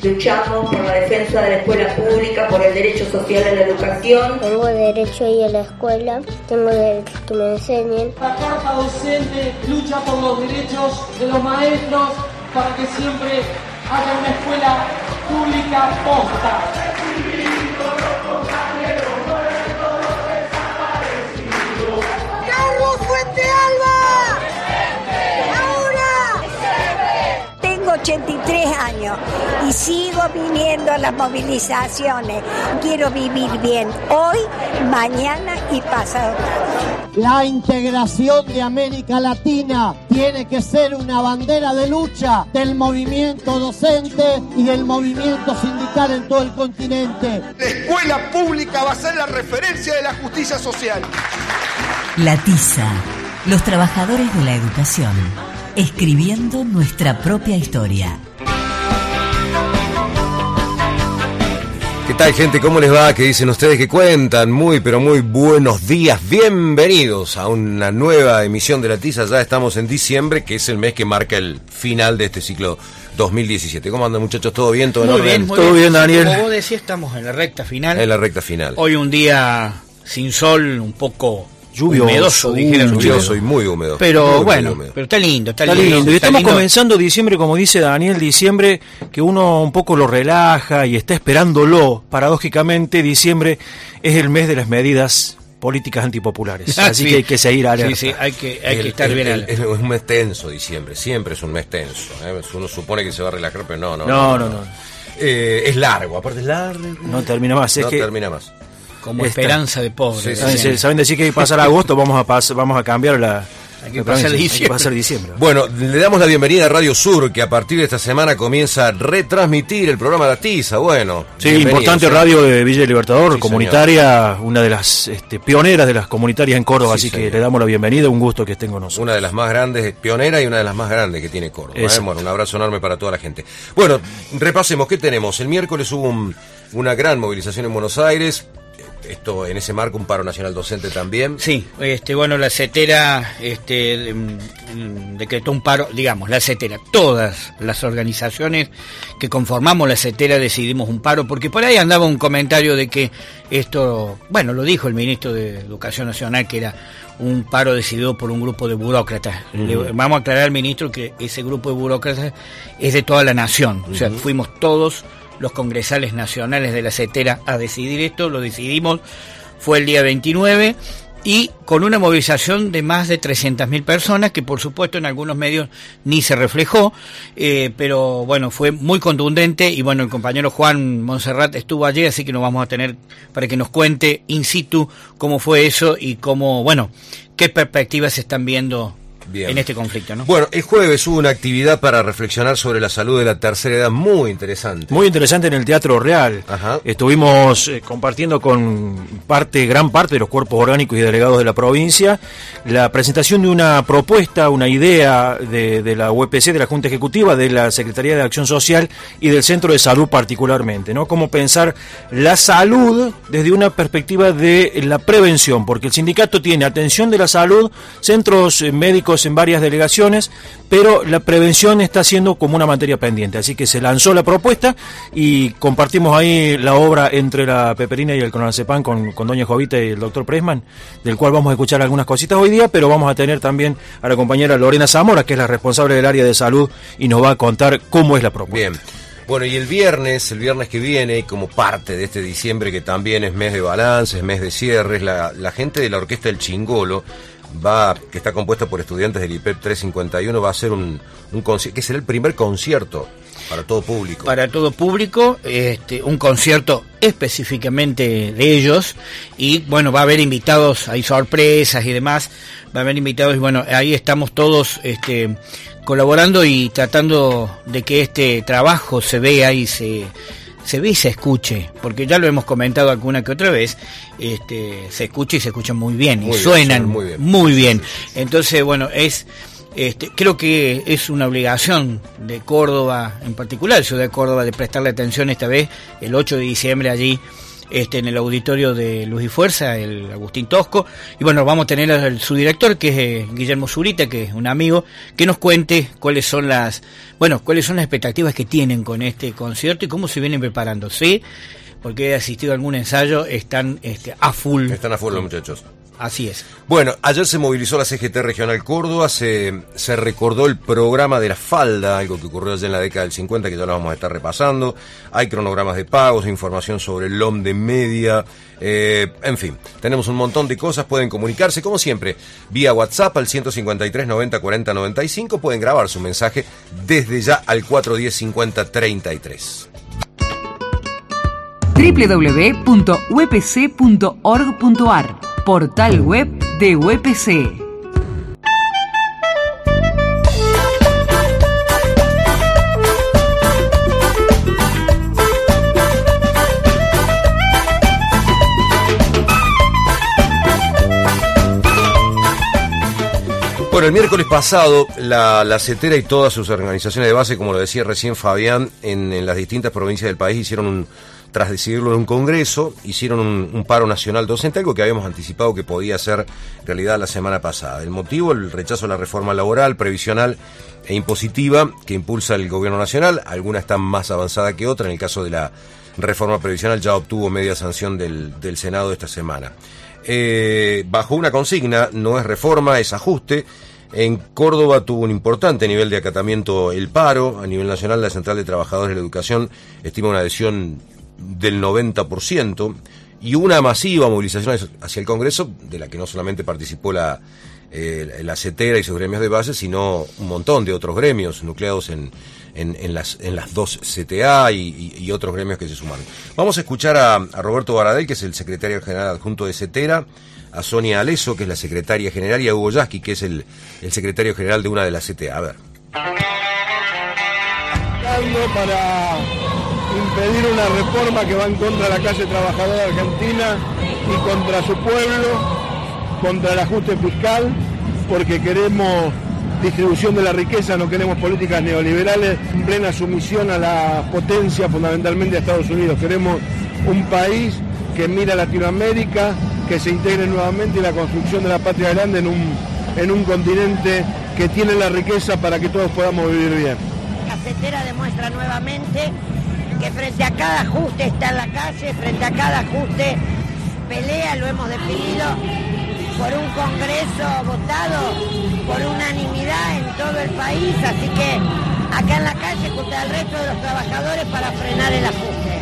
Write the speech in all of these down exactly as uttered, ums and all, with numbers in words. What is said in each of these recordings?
Luchamos por la defensa de la escuela pública, por el derecho social a la educación. Tengo derecho a ir a la escuela, tengo derecho a que me enseñen. La Carta Docente lucha por los derechos de los maestros para que siempre haya una escuela pública posta. ¡Carlos Fuente Alba! ¡Ahora! Tengo ochenta y tres años y sigo viniendo a las movilizaciones. Quiero vivir bien hoy, mañana y pasado. La integración de América Latina tiene que ser una bandera de lucha del movimiento docente y del movimiento sindical en todo el continente. La escuela pública va a ser la referencia de la justicia social. La Tiza, los trabajadores de la educación, escribiendo nuestra propia historia. ¿Qué tal, gente? ¿Cómo les va? ¿Qué dicen ustedes? ¿Qué cuentan? Muy, pero muy buenos días. Bienvenidos a una nueva emisión de La Tiza. Ya estamos en diciembre, que es el mes que marca el final de este ciclo dos mil diecisiete. ¿Cómo andan, muchachos? ¿Todo bien? ¿Todo en muy orden? Bien, muy ¿Todo bien, bien, Daniel? Como vos decías, estamos en la recta final. En la recta final. Hoy un día sin sol, un poco lluvioso, humedoso, dijeron lluvioso y muy húmedo. Pero muy, bueno, muy húmedo. pero está lindo, está, está lindo. lindo. Y está estamos lindo. comenzando diciembre, como dice Daniel, diciembre que uno un poco lo relaja y está esperándolo. Paradójicamente, diciembre es el mes de las medidas políticas antipopulares. Ah, Así sí. que hay que seguir alerta. Sí, sí, hay que, hay el, que estar el, bien el, alerta. Es un mes tenso diciembre, siempre es un mes tenso. ¿eh? Uno supone que se va a relajar, pero no, no. No, no, no. no. Eh, es largo, aparte es largo. No termina más. Es no que termina más. Como Esta. esperanza de pobre. Sí, sí, ¿Saben, sí. ¿Saben decir que pasar agosto vamos a pas, vamos a cambiar la... Hay que pasar diciembre. Hay que pasar diciembre. Bueno, le damos la bienvenida a Radio Sur, que a partir de esta semana comienza a retransmitir el programa La Tiza. Bueno, sí, importante ¿eh? radio de Villa Libertador, sí, comunitaria, señor. Una de las este, pioneras de las comunitarias en Córdoba, Sí, así señor. que le damos la bienvenida, un gusto que estén con nosotros. Una de las más grandes, pionera y una de las más grandes que tiene Córdoba. ¿eh? Bueno, un abrazo enorme para toda la gente. Bueno, repasemos, ¿qué tenemos? El miércoles hubo un, una gran movilización en Buenos Aires. Esto en ese marco, un paro nacional docente también. Sí, este, bueno, la CETERA este, decretó un paro, digamos, la CETERA, todas las organizaciones que conformamos la CETERA decidimos un paro, porque por ahí andaba un comentario de que esto, bueno, lo dijo el ministro de Educación Nacional, que era un paro decidido por un grupo de burócratas. Uh-huh. Le, vamos a aclarar al ministro que ese grupo de burócratas es de toda la nación, uh-huh. O sea, fuimos todos los congresales nacionales de la CETERA a decidir esto, lo decidimos, fue el día veintinueve, y con una movilización de más de trescientas mil personas, que por supuesto en algunos medios ni se reflejó, eh, pero bueno, fue muy contundente, y bueno, el compañero Juan Monserrat estuvo allí, así que nos vamos a tener para que nos cuente in situ cómo fue eso y cómo, bueno, qué perspectivas se están viendo. Bien. En este conflicto, ¿no? Bueno, el jueves hubo una actividad para reflexionar sobre la salud de la tercera edad muy interesante. Muy interesante en el Teatro Real. Ajá. Estuvimos eh, compartiendo con parte, gran parte de los cuerpos orgánicos y delegados de la provincia la presentación de una propuesta, una idea de, de la U E P C, de la Junta Ejecutiva, de la Secretaría de Acción Social y del Centro de Salud particularmente, ¿no? Cómo pensar la salud desde una perspectiva de la prevención, porque el sindicato tiene atención de la salud, centros eh, médicos en varias delegaciones, pero la prevención está siendo como una materia pendiente, así que se lanzó la propuesta y compartimos ahí la obra entre la Peperina y el Conalcepan con, con doña Jovita y el doctor Pressman, del cual vamos a escuchar algunas cositas hoy día, pero vamos a tener también a la compañera Lorena Zamora, que es la responsable del área de salud, y nos va a contar cómo es la propuesta. Bien. Bueno, y el viernes, el viernes que viene, como parte de este diciembre, que también es mes de balance, es mes de cierres, la, la gente de la Orquesta del Chingolo, va, que está compuesta por estudiantes del I P E P trescientos cincuenta y uno, va a hacer un, un concierto, que será el primer concierto para todo público. Para todo público, este, un concierto específicamente de ellos, y bueno, va a haber invitados, hay sorpresas y demás, va a haber invitados, y bueno, ahí estamos todos este, colaborando y tratando de que este trabajo se vea y se... se ve y se escuche, porque ya lo hemos comentado alguna que otra vez, este, se escucha y se escucha muy bien, muy y bien, suenan muy bien. Muy bien. Entonces, bueno, es, este, creo que es una obligación de Córdoba, en particular, Ciudad de Córdoba, de prestarle atención esta vez, el ocho de diciembre allí, este, en el auditorio de Luz y Fuerza, el Agustín Tosco, y bueno, vamos a tener al su director, que es eh, Guillermo Zurita, que es un amigo, que nos cuente cuáles son las, bueno, cuáles son las expectativas que tienen con este concierto y cómo se vienen preparando. Sí, porque he asistido a algún ensayo, están este, a full. Están a full los muchachos. Así es. Bueno, ayer se movilizó la C G T Regional Córdoba, se, se recordó el programa de la falda, algo que ocurrió allá en la década del cincuenta, que ya lo vamos a estar repasando. Hay cronogramas de pagos, información sobre el L O M de media, eh, en fin, tenemos un montón de cosas. Pueden comunicarse, como siempre, vía WhatsApp al ciento cincuenta y tres, noventa, cuarenta, noventa y cinco. Pueden grabar su mensaje desde ya al cuatrocientos diez, cincuenta, treinta y tres. doble u doble u doble u punto u e p c punto org punto a r, portal web de U E P C. Bueno, el miércoles pasado, la, la CETERA y todas sus organizaciones de base, como lo decía recién Fabián, en, en las distintas provincias del país hicieron un, tras decidirlo en un congreso, hicieron un, un paro nacional docente, algo que habíamos anticipado que podía ser realidad la semana pasada. El motivo, el rechazo a la reforma laboral, previsional e impositiva que impulsa el gobierno nacional. Alguna está más avanzada que otra. En el caso de la reforma previsional ya obtuvo media sanción del, del Senado esta semana. Eh, bajo una consigna, no es reforma, es ajuste. En Córdoba tuvo un importante nivel de acatamiento el paro. A nivel nacional, la Central de Trabajadores de la Educación estima una adhesión del noventa por ciento y una masiva movilización hacia el Congreso, de la que no solamente participó la, eh, la CETERA y sus gremios de base, sino un montón de otros gremios nucleados en, en, en, las, en las dos C T A y, y, y otros gremios que se sumaron. Vamos a escuchar a, a Roberto Baradel, que es el secretario general adjunto de CETERA, a Sonia Aleso, que es la secretaria general, y a Hugo Yasky, que es el, el secretario general de una de las C T A. A ver. Para impedir una reforma que va en contra de la clase trabajadora argentina y contra su pueblo, contra el ajuste fiscal, porque queremos distribución de la riqueza, no queremos políticas neoliberales en plena sumisión a la potencia, fundamentalmente a Estados Unidos. Queremos un país que mira a Latinoamérica, que se integre nuevamente y la construcción de la patria grande en un, en un continente que tiene la riqueza para que todos podamos vivir bien. La CETERA demuestra nuevamente que frente a cada ajuste está en la calle, frente a cada ajuste pelea, lo hemos definido por un Congreso votado por unanimidad en todo el país, así que acá en la calle junto al resto de los trabajadores para frenar el ajuste.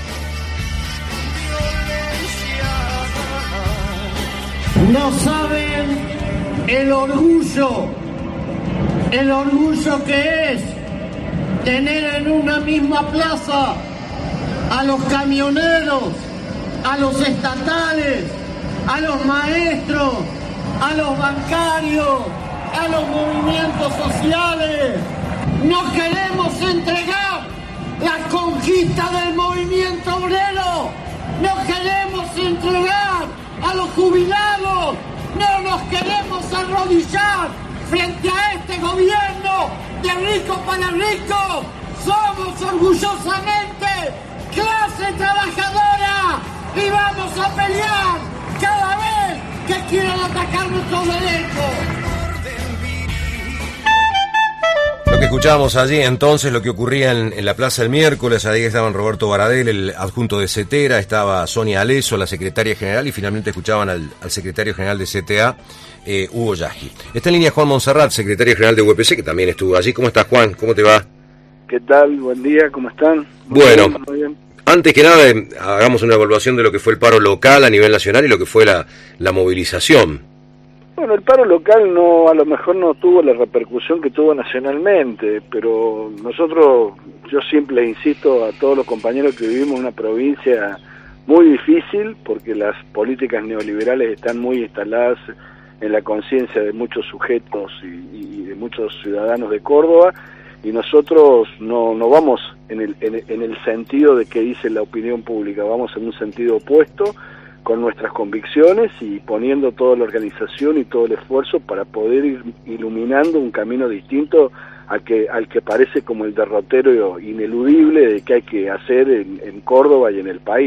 No saben el orgullo, el orgullo que es tener en una misma plaza a los camioneros, a los estatales, a los maestros, a los bancarios, a los movimientos sociales. No queremos entregar la conquista del movimiento obrero, no queremos entregar a los jubilados, no nos queremos arrodillar frente a este gobierno de ricos para ricos. Somos orgullosamente clase trabajadora y vamos a pelear cada vez que quieran atacar nuestros derechos. Lo que escuchábamos allí entonces, lo que ocurría en, en la plaza el miércoles, ahí estaban Roberto Baradel, el adjunto de CETERA, estaba Sonia Aleso, la secretaria general, y finalmente escuchaban al, al secretario general de C T A, eh, Hugo Yasky. Está en línea Juan Monserrat, secretario general de U E P C, que también estuvo allí. ¿Cómo estás, Juan? ¿Cómo te va? ¿Qué tal? Buen día, ¿cómo están? Muy bueno, bien, muy bien. Antes que nada, eh, hagamos una evaluación de lo que fue el paro local a nivel nacional y lo que fue la, la movilización. Bueno, el paro local no, a lo mejor no tuvo la repercusión que tuvo nacionalmente, pero nosotros, yo siempre insisto a todos los compañeros que vivimos en una provincia muy difícil, porque las políticas neoliberales están muy instaladas en la conciencia de muchos sujetos y, y de muchos ciudadanos de Córdoba, y nosotros no, no vamos en el, en, en el sentido de que dice la opinión pública, vamos en un sentido opuesto, con nuestras convicciones y poniendo toda la organización y todo el esfuerzo para poder ir iluminando un camino distinto al que, al que parece como el derrotero ineludible de que hay que hacer en, en Córdoba y en el país.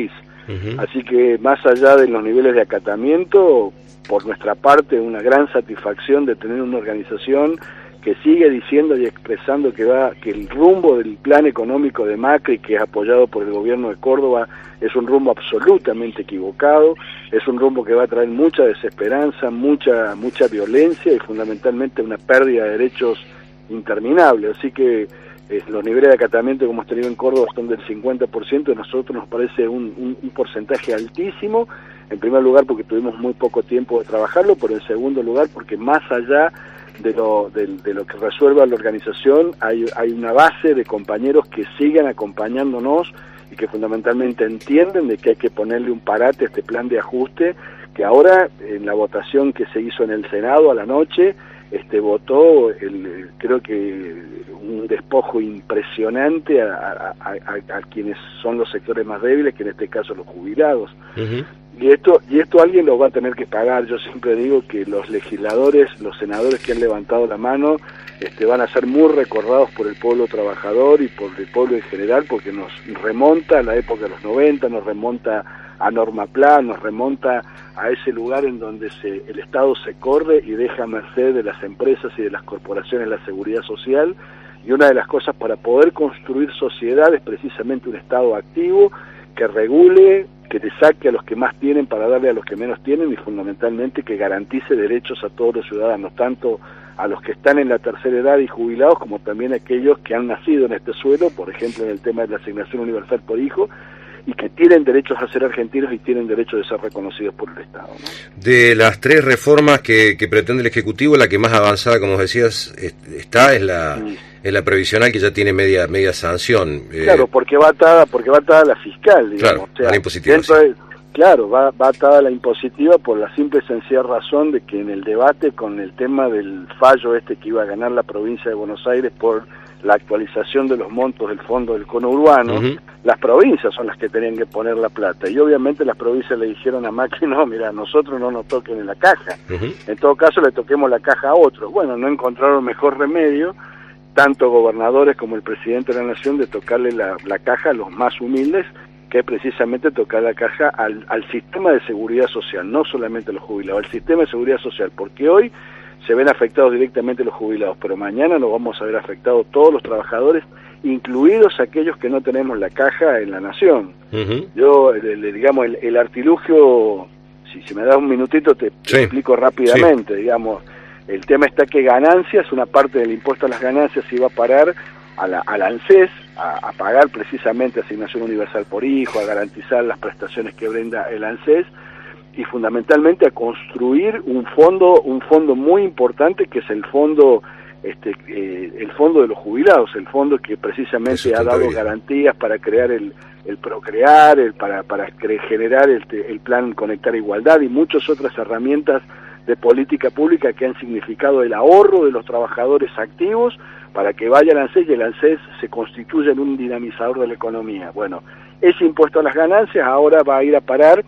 Uh-huh. Así que más allá de los niveles de acatamiento, por nuestra parte una gran satisfacción de tener una organización que sigue diciendo y expresando que va que el rumbo del plan económico de Macri, que es apoyado por el gobierno de Córdoba, es un rumbo absolutamente equivocado, es un rumbo que va a traer mucha desesperanza, mucha mucha violencia y fundamentalmente una pérdida de derechos interminable. Así que eh, los niveles de acatamiento que hemos tenido en Córdoba son del cincuenta por ciento, y a nosotros nos parece un, un, un porcentaje altísimo, en primer lugar porque tuvimos muy poco tiempo de trabajarlo, pero en segundo lugar porque más allá de lo, de, de lo que resuelva la organización, hay, hay una base de compañeros que sigan acompañándonos y que fundamentalmente entienden de que hay que ponerle un parate a este plan de ajuste, que ahora en la votación que se hizo en el Senado a la noche, este votó el, creo que un despojo impresionante a, a, a, a quienes son los sectores más débiles, que en este caso los jubilados. Uh-huh. Y esto, y esto alguien lo va a tener que pagar. Yo siempre digo que los legisladores, los senadores que han levantado la mano, este, van a ser muy recordados por el pueblo trabajador y por el pueblo en general, porque nos remonta a la época de los noventa, nos remonta a Norma Plan, nos remonta a ese lugar en donde se, el Estado se corre y deja a merced de las empresas y de las corporaciones la seguridad social, y una de las cosas para poder construir sociedad es precisamente un Estado activo que regule, que te saque a los que más tienen para darle a los que menos tienen, y fundamentalmente que garantice derechos a todos los ciudadanos, tanto a los que están en la tercera edad y jubilados, como también a aquellos que han nacido en este suelo, por ejemplo en el tema de la asignación universal por hijo, y que tienen derechos a ser argentinos y tienen derecho de ser reconocidos por el Estado, ¿no? De las tres reformas que, que pretende el Ejecutivo, la que más avanzada, como decías, está es la sí. es la previsional, que ya tiene media media sanción. Claro, eh, porque va atada porque va atada a la fiscal, digamos. Claro, o sea, a la impositiva. Sí. De, claro, va, va atada a la impositiva por la simple y sencilla razón de que en el debate con el tema del fallo este que iba a ganar la provincia de Buenos Aires por la actualización de los montos del fondo del conurbano, uh-huh. las provincias son las que tenían que poner la plata, y obviamente las provincias le dijeron a Macri, no, mira, nosotros no nos toquen en la caja, uh-huh. en todo caso le toquemos la caja a otros. Bueno, no encontraron mejor remedio, tanto gobernadores como el presidente de la Nación, de tocarle la, la caja a los más humildes, que es precisamente tocar la caja al, al sistema de seguridad social, no solamente a los jubilados, al sistema de seguridad social, porque hoy se ven afectados directamente los jubilados, pero mañana nos vamos a ver afectados todos los trabajadores, incluidos aquellos que no tenemos la caja en la Nación. Uh-huh. Yo, le, digamos, el, el artilugio, si, si me das un minutito te, sí. te explico rápidamente, sí. digamos, el tema está que ganancias, una parte del impuesto a las ganancias iba a parar a la, a la ANSES, a, a pagar precisamente asignación universal por hijo, a garantizar las prestaciones que brinda el ANSES, y fundamentalmente a construir un fondo un fondo muy importante, que es el fondo este eh, el fondo de los jubilados, el fondo que precisamente ha dado garantías para crear el el Procrear, el para para generar el, el plan Conectar Igualdad y muchas otras herramientas de política pública que han significado el ahorro de los trabajadores activos para que vaya al ANSES y el ANSES se constituya en un dinamizador de la economía. Bueno, ese impuesto a las ganancias ahora va a ir a parar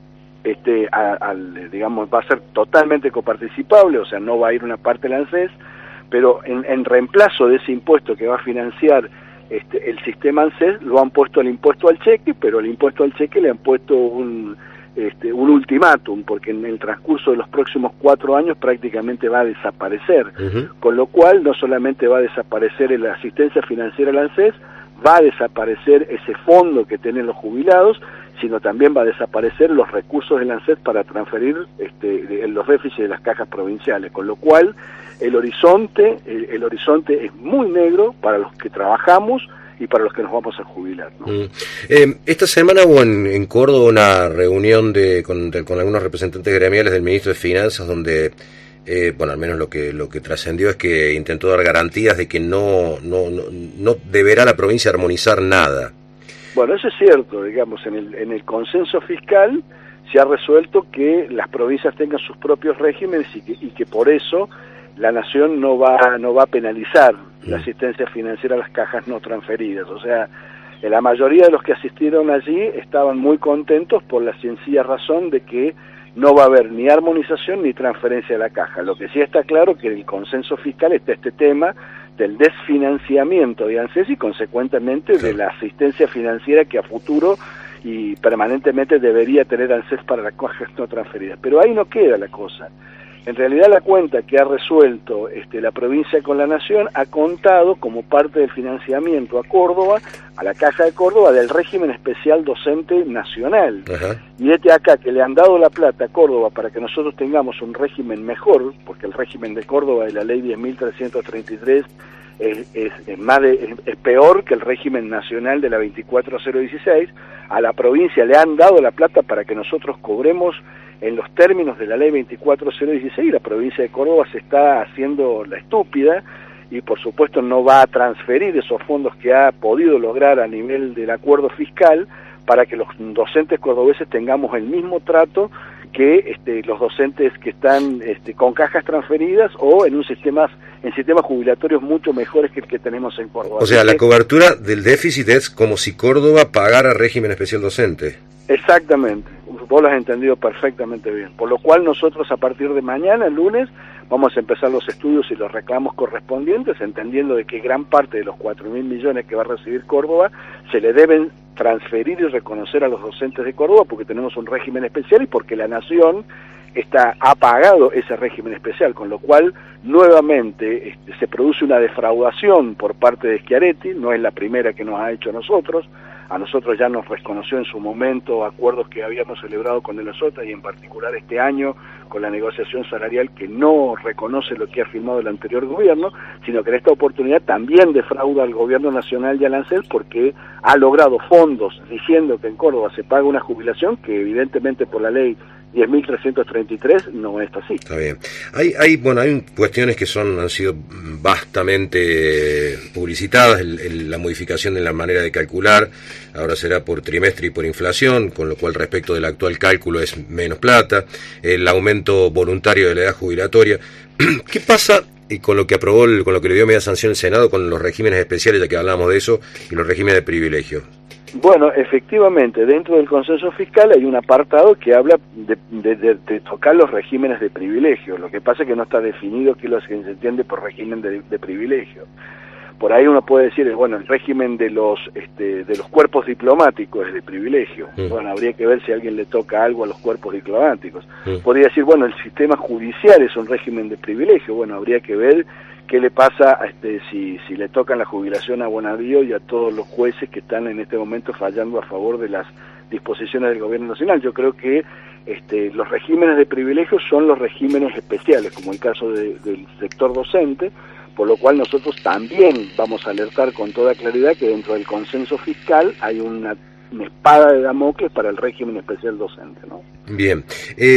Este, a, al, digamos, va a ser totalmente coparticipable, o sea, no va a ir una parte del ANSES, pero en, en reemplazo de ese impuesto que va a financiar este, el sistema ANSES, lo han puesto el impuesto al cheque, pero el impuesto al cheque le han puesto un, este, un ultimátum, porque en el transcurso de los próximos cuatro años prácticamente va a desaparecer, uh-huh. con lo cual no solamente va a desaparecer la asistencia financiera al ANSES, va a desaparecer ese fondo que tienen los jubilados, sino también va a desaparecer los recursos del ANSES para transferir este, los déficits de las cajas provinciales, con lo cual el horizonte el, el horizonte es muy negro para los que trabajamos y para los que nos vamos a jubilar, ¿no? Mm. Eh, esta semana hubo en, en Córdoba una reunión de con, de con algunos representantes gremiales del ministro de Finanzas, donde eh, bueno, al menos lo que lo que trascendió es que intentó dar garantías de que no no no, no deberá la provincia armonizar nada. Bueno, eso es cierto, digamos, en el, en el consenso fiscal se ha resuelto que las provincias tengan sus propios regímenes y que, y que por eso la Nación no va, no va a penalizar la asistencia financiera a las cajas no transferidas. O sea, la mayoría de los que asistieron allí estaban muy contentos por la sencilla razón de que no va a haber ni armonización ni transferencia a la caja. Lo que sí está claro que en el consenso fiscal está este tema del desfinanciamiento de ANSES y consecuentemente de la asistencia financiera que a futuro y permanentemente debería tener ANSES para las cajas no transferidas. Pero ahí no queda la cosa. En realidad la cuenta que ha resuelto este, la provincia con la Nación ha contado como parte del financiamiento a Córdoba, a la Caja de Córdoba, del régimen especial docente nacional. Ajá. Y este acá que le han dado la plata a Córdoba para que nosotros tengamos un régimen mejor, porque el régimen de Córdoba de la ley diez mil trescientos treinta y tres es, es, es, más de, es, es peor que el régimen nacional de la veinticuatro cero dieciséis, a la provincia le han dado la plata para que nosotros cobremos en los términos de la ley veinticuatro cero dieciséis. La provincia de Córdoba se está haciendo la estúpida y por supuesto no va a transferir esos fondos que ha podido lograr a nivel del acuerdo fiscal para que los docentes cordobeses tengamos el mismo trato que este, los docentes que están este, con cajas transferidas o en un sistema, en sistemas jubilatorios mucho mejores que el que tenemos en Córdoba. O sea, Así la que, cobertura del déficit es como si Córdoba pagara régimen especial docente. Exactamente, vos lo has entendido perfectamente bien, por lo cual nosotros a partir de mañana, el lunes, vamos a empezar los estudios y los reclamos correspondientes, entendiendo de que gran parte de los cuatro mil millones que va a recibir Córdoba se le deben transferir y reconocer a los docentes de Córdoba porque tenemos un régimen especial y porque la Nación está ha pagado ese régimen especial, con lo cual nuevamente este, se produce una defraudación por parte de Schiaretti, no es la primera que nos ha hecho a nosotros. A nosotros ya nos reconoció en su momento acuerdos que habíamos celebrado con el Osota y en particular este año con la negociación salarial que no reconoce lo que ha firmado el anterior gobierno, sino que en esta oportunidad también defrauda al gobierno nacional y al ANSES porque ha logrado fondos diciendo que en Córdoba se paga una jubilación que evidentemente por la ley diez mil trescientos treinta y tres no es así. Está bien. Hay, hay, bueno, hay cuestiones que son han sido vastamente publicitadas, el, el, la modificación de la manera de calcular, ahora será por trimestre y por inflación, con lo cual respecto del actual cálculo es menos plata, el aumento voluntario de la edad jubilatoria. ¿Qué pasa y con lo que aprobó, el, con lo que le dio media sanción el Senado, con los regímenes especiales, ya que hablamos de eso, y los regímenes de privilegio? Bueno, efectivamente, dentro del consenso fiscal hay un apartado que habla de, de, de, de tocar los regímenes de privilegio. Lo que pasa es que no está definido qué es lo que se entiende por régimen de, de privilegio. Por ahí uno puede decir, bueno, el régimen de los este, de los cuerpos diplomáticos es de privilegio. Mm. Bueno, habría que ver si a alguien le toca algo a los cuerpos diplomáticos. Mm. Podría decir, bueno, el sistema judicial es un régimen de privilegio. Bueno, habría que ver qué le pasa este, si, si le tocan la jubilación a Bonadío y a todos los jueces que están en este momento fallando a favor de las disposiciones del gobierno nacional. Yo creo que este, los regímenes de privilegio son los regímenes especiales, como el caso de, del sector docente, por lo cual nosotros también vamos a alertar con toda claridad que dentro del consenso fiscal hay una, una espada de Damocles para el régimen especial docente, ¿no? Bien.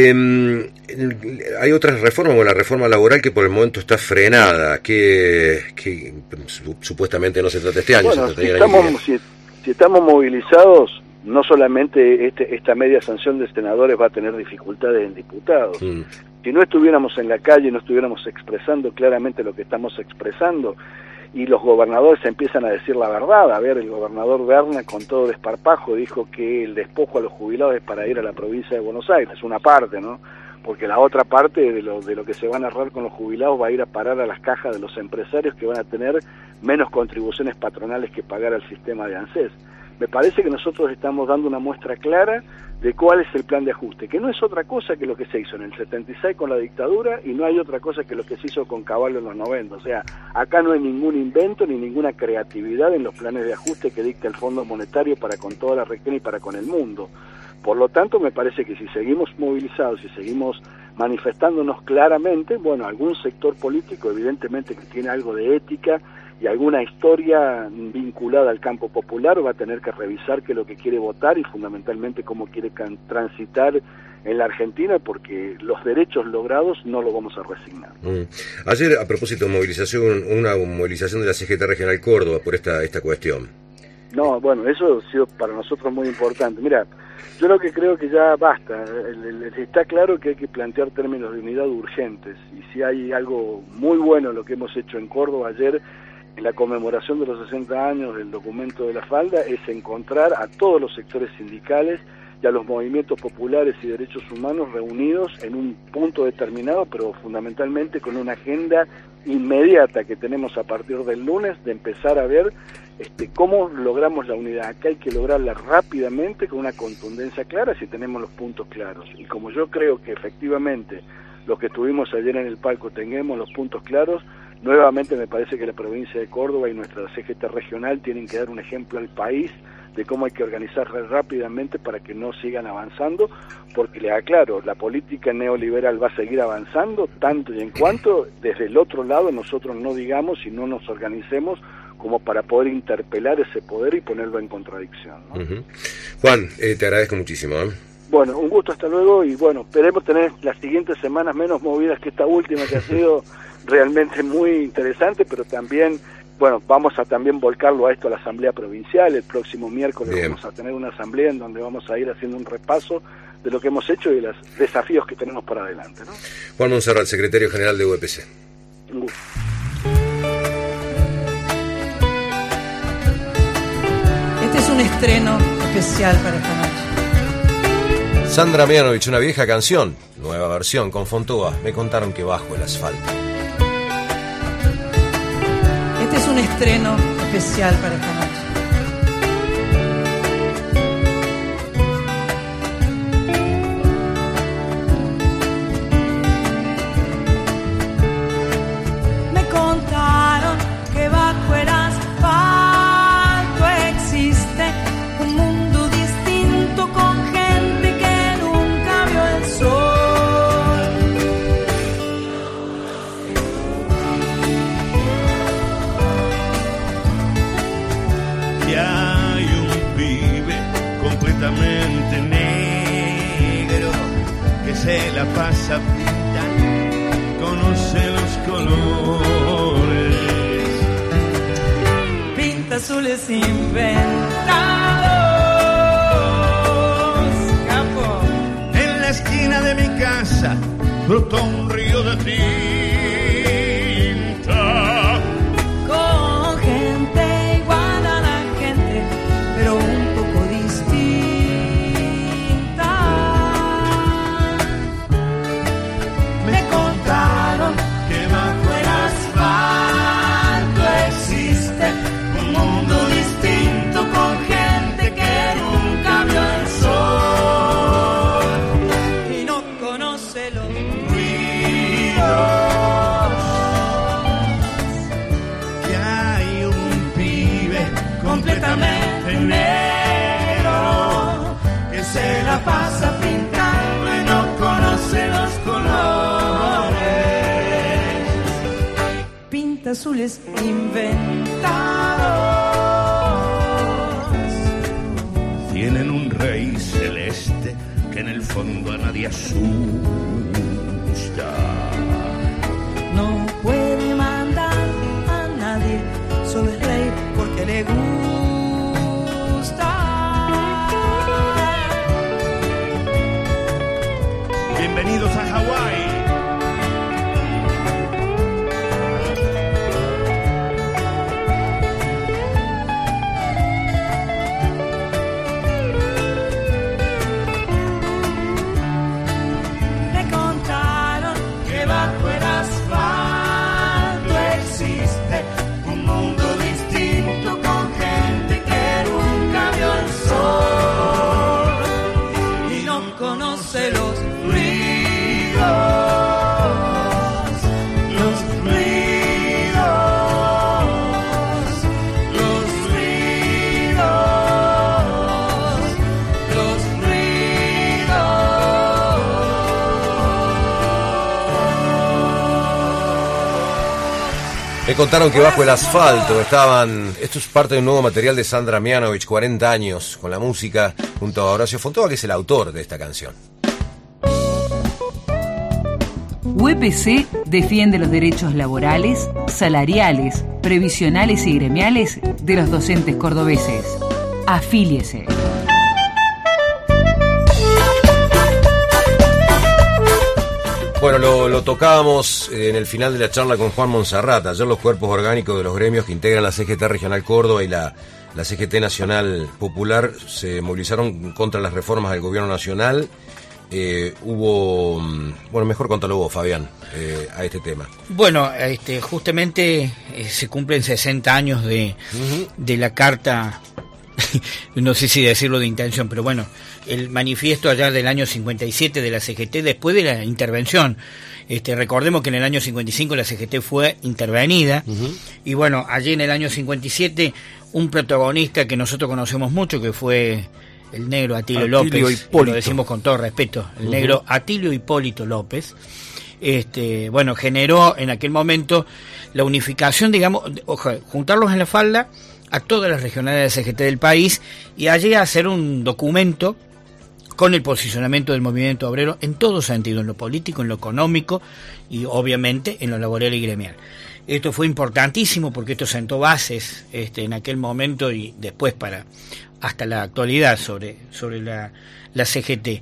Eh, hay otras reformas, como la reforma laboral que por el momento está frenada, que, que supuestamente no se trata este año. Bueno, se si, estamos, si, si estamos movilizados, no solamente este, esta media sanción de senadores va a tener dificultades en diputados. Mm. Si no estuviéramos en la calle, no estuviéramos expresando claramente lo que estamos expresando, y los gobernadores empiezan a decir la verdad. A ver, el gobernador Berna con todo desparpajo dijo que el despojo a los jubilados es para ir a la provincia de Buenos Aires, una parte, ¿no? Porque la otra parte de lo, de lo que se van a ahorrar con los jubilados va a ir a parar a las cajas de los empresarios que van a tener menos contribuciones patronales que pagar al sistema de ANSES. Me parece que nosotros estamos dando una muestra clara de cuál es el plan de ajuste, que no es otra cosa que lo que se hizo en el setenta y seis con la dictadura y no hay otra cosa que lo que se hizo con Caballo en los noventa. O sea, acá no hay ningún invento ni ninguna creatividad en los planes de ajuste que dicta el Fondo Monetario para con toda la región y para con el mundo. Por lo tanto, me parece que si seguimos movilizados, si seguimos manifestándonos claramente, bueno, algún sector político evidentemente que tiene algo de ética y alguna historia vinculada al campo popular va a tener que revisar qué es lo que quiere votar y fundamentalmente cómo quiere transitar en la Argentina, porque los derechos logrados no los vamos a resignar. Mm. Ayer, a propósito de movilización, una movilización de la C G T Regional Córdoba por esta esta cuestión. No, bueno, eso ha sido para nosotros muy importante. Mira, yo lo que creo que ya basta. El, el, el, está claro que hay que plantear términos de unidad urgentes, y si hay algo muy bueno en lo que hemos hecho en Córdoba ayer, en la conmemoración de los sesenta años del documento de la falda, es encontrar a todos los sectores sindicales y a los movimientos populares y derechos humanos reunidos en un punto determinado, pero fundamentalmente con una agenda inmediata que tenemos a partir del lunes de empezar a ver este, cómo logramos la unidad. Acá hay que lograrla rápidamente con una contundencia clara si tenemos los puntos claros. Y como yo creo que efectivamente los que estuvimos ayer en el palco tengamos los puntos claros, nuevamente me parece que la provincia de Córdoba y nuestra C G T regional tienen que dar un ejemplo al país de cómo hay que organizar rápidamente para que no sigan avanzando, porque les aclaro, la política neoliberal va a seguir avanzando tanto y en cuanto desde el otro lado nosotros no digamos y no nos organicemos como para poder interpelar ese poder y ponerlo en contradicción, ¿no? Uh-huh. Juan, eh, te agradezco muchísimo, ¿eh? Bueno, un gusto, hasta luego, y bueno, esperemos tener las siguientes semanas menos movidas que esta última, que ha sido realmente muy interesante, pero también, bueno, vamos a también volcarlo a esto a la Asamblea Provincial. El próximo miércoles Bien. vamos a tener una asamblea en donde vamos a ir haciendo un repaso de lo que hemos hecho y de los desafíos que tenemos por adelante, ¿no? Juan Monserrat, secretario general de U E P C. Un gusto. Este es un estreno especial para esta noche. Sandra Mianovich, una vieja canción, nueva versión con Fontova. Me contaron que bajo el asfalto. Este es un estreno especial para esta noche. Me contaron que bajo el asfalto existe un mundo distinto con gente que nunca vio el sol. Y hay un pibe completamente negro que se la pasa pintando, conoce los colores, Pinta azules inventados, capo. En la esquina de mi casa brotó un río de tinta. Con gente igual a la gente, pero un poco distinta. Me contaron que bajo el asfalto existe un mundo distinto con gente que nunca vio el sol y no conoce los ruidos. Que hay un pibe Completamente negro que se la pasa pintando y no conoce los colores. Pinta azules inventados. tienen un rey celeste que en el fondo a nadie asusta. No puede mandar a nadie, solo es rey porque le gusta. Bienvenidos a Hawái. Me contaron que bajo el asfalto existe un mundo distinto con gente que nunca vio el sol y no conoce los ruidos, los ruidos, los ruidos, los Me contaron que bajo el asfalto estaban... Esto es parte de un nuevo material de Sandra Mianovich, cuarenta años, con la música, junto a Horacio Fontova, que es el autor de esta canción. U E P C defiende los derechos laborales, salariales, previsionales y gremiales de los docentes cordobeses. Afíliese. Bueno, lo, lo tocábamos en el final de la charla con Juan Monserrat. Ayer los cuerpos orgánicos de los gremios que integran la C G T Regional Córdoba y la la C G T Nacional Popular se movilizaron contra las reformas del gobierno nacional. Eh, hubo, bueno, mejor contalo vos, Fabián, eh, a este tema. Bueno, este, justamente eh, se cumplen sesenta años de, uh-huh. de la carta, no sé si decirlo de intención, pero bueno, el manifiesto allá del año cincuenta y siete de la C G T, después de la intervención. Este, recordemos que en el año cincuenta y cinco la C G T fue intervenida, uh-huh. y bueno, allí en el año cincuenta y siete un protagonista que nosotros conocemos mucho, que fue el negro Atilio, Atilio López, Hipólito. Lo decimos con todo respeto, el uh-huh. negro Atilio Hipólito López, este, bueno, generó en aquel momento la unificación, digamos, ojo, juntarlos en la falda a todas las regionales de C G T del país y allí hacer un documento con el posicionamiento del movimiento obrero en todo sentido, en lo político, en lo económico y obviamente en lo laboral y gremial. Esto fue importantísimo porque esto sentó bases este, en aquel momento y después para hasta la actualidad sobre, sobre la, la C G T.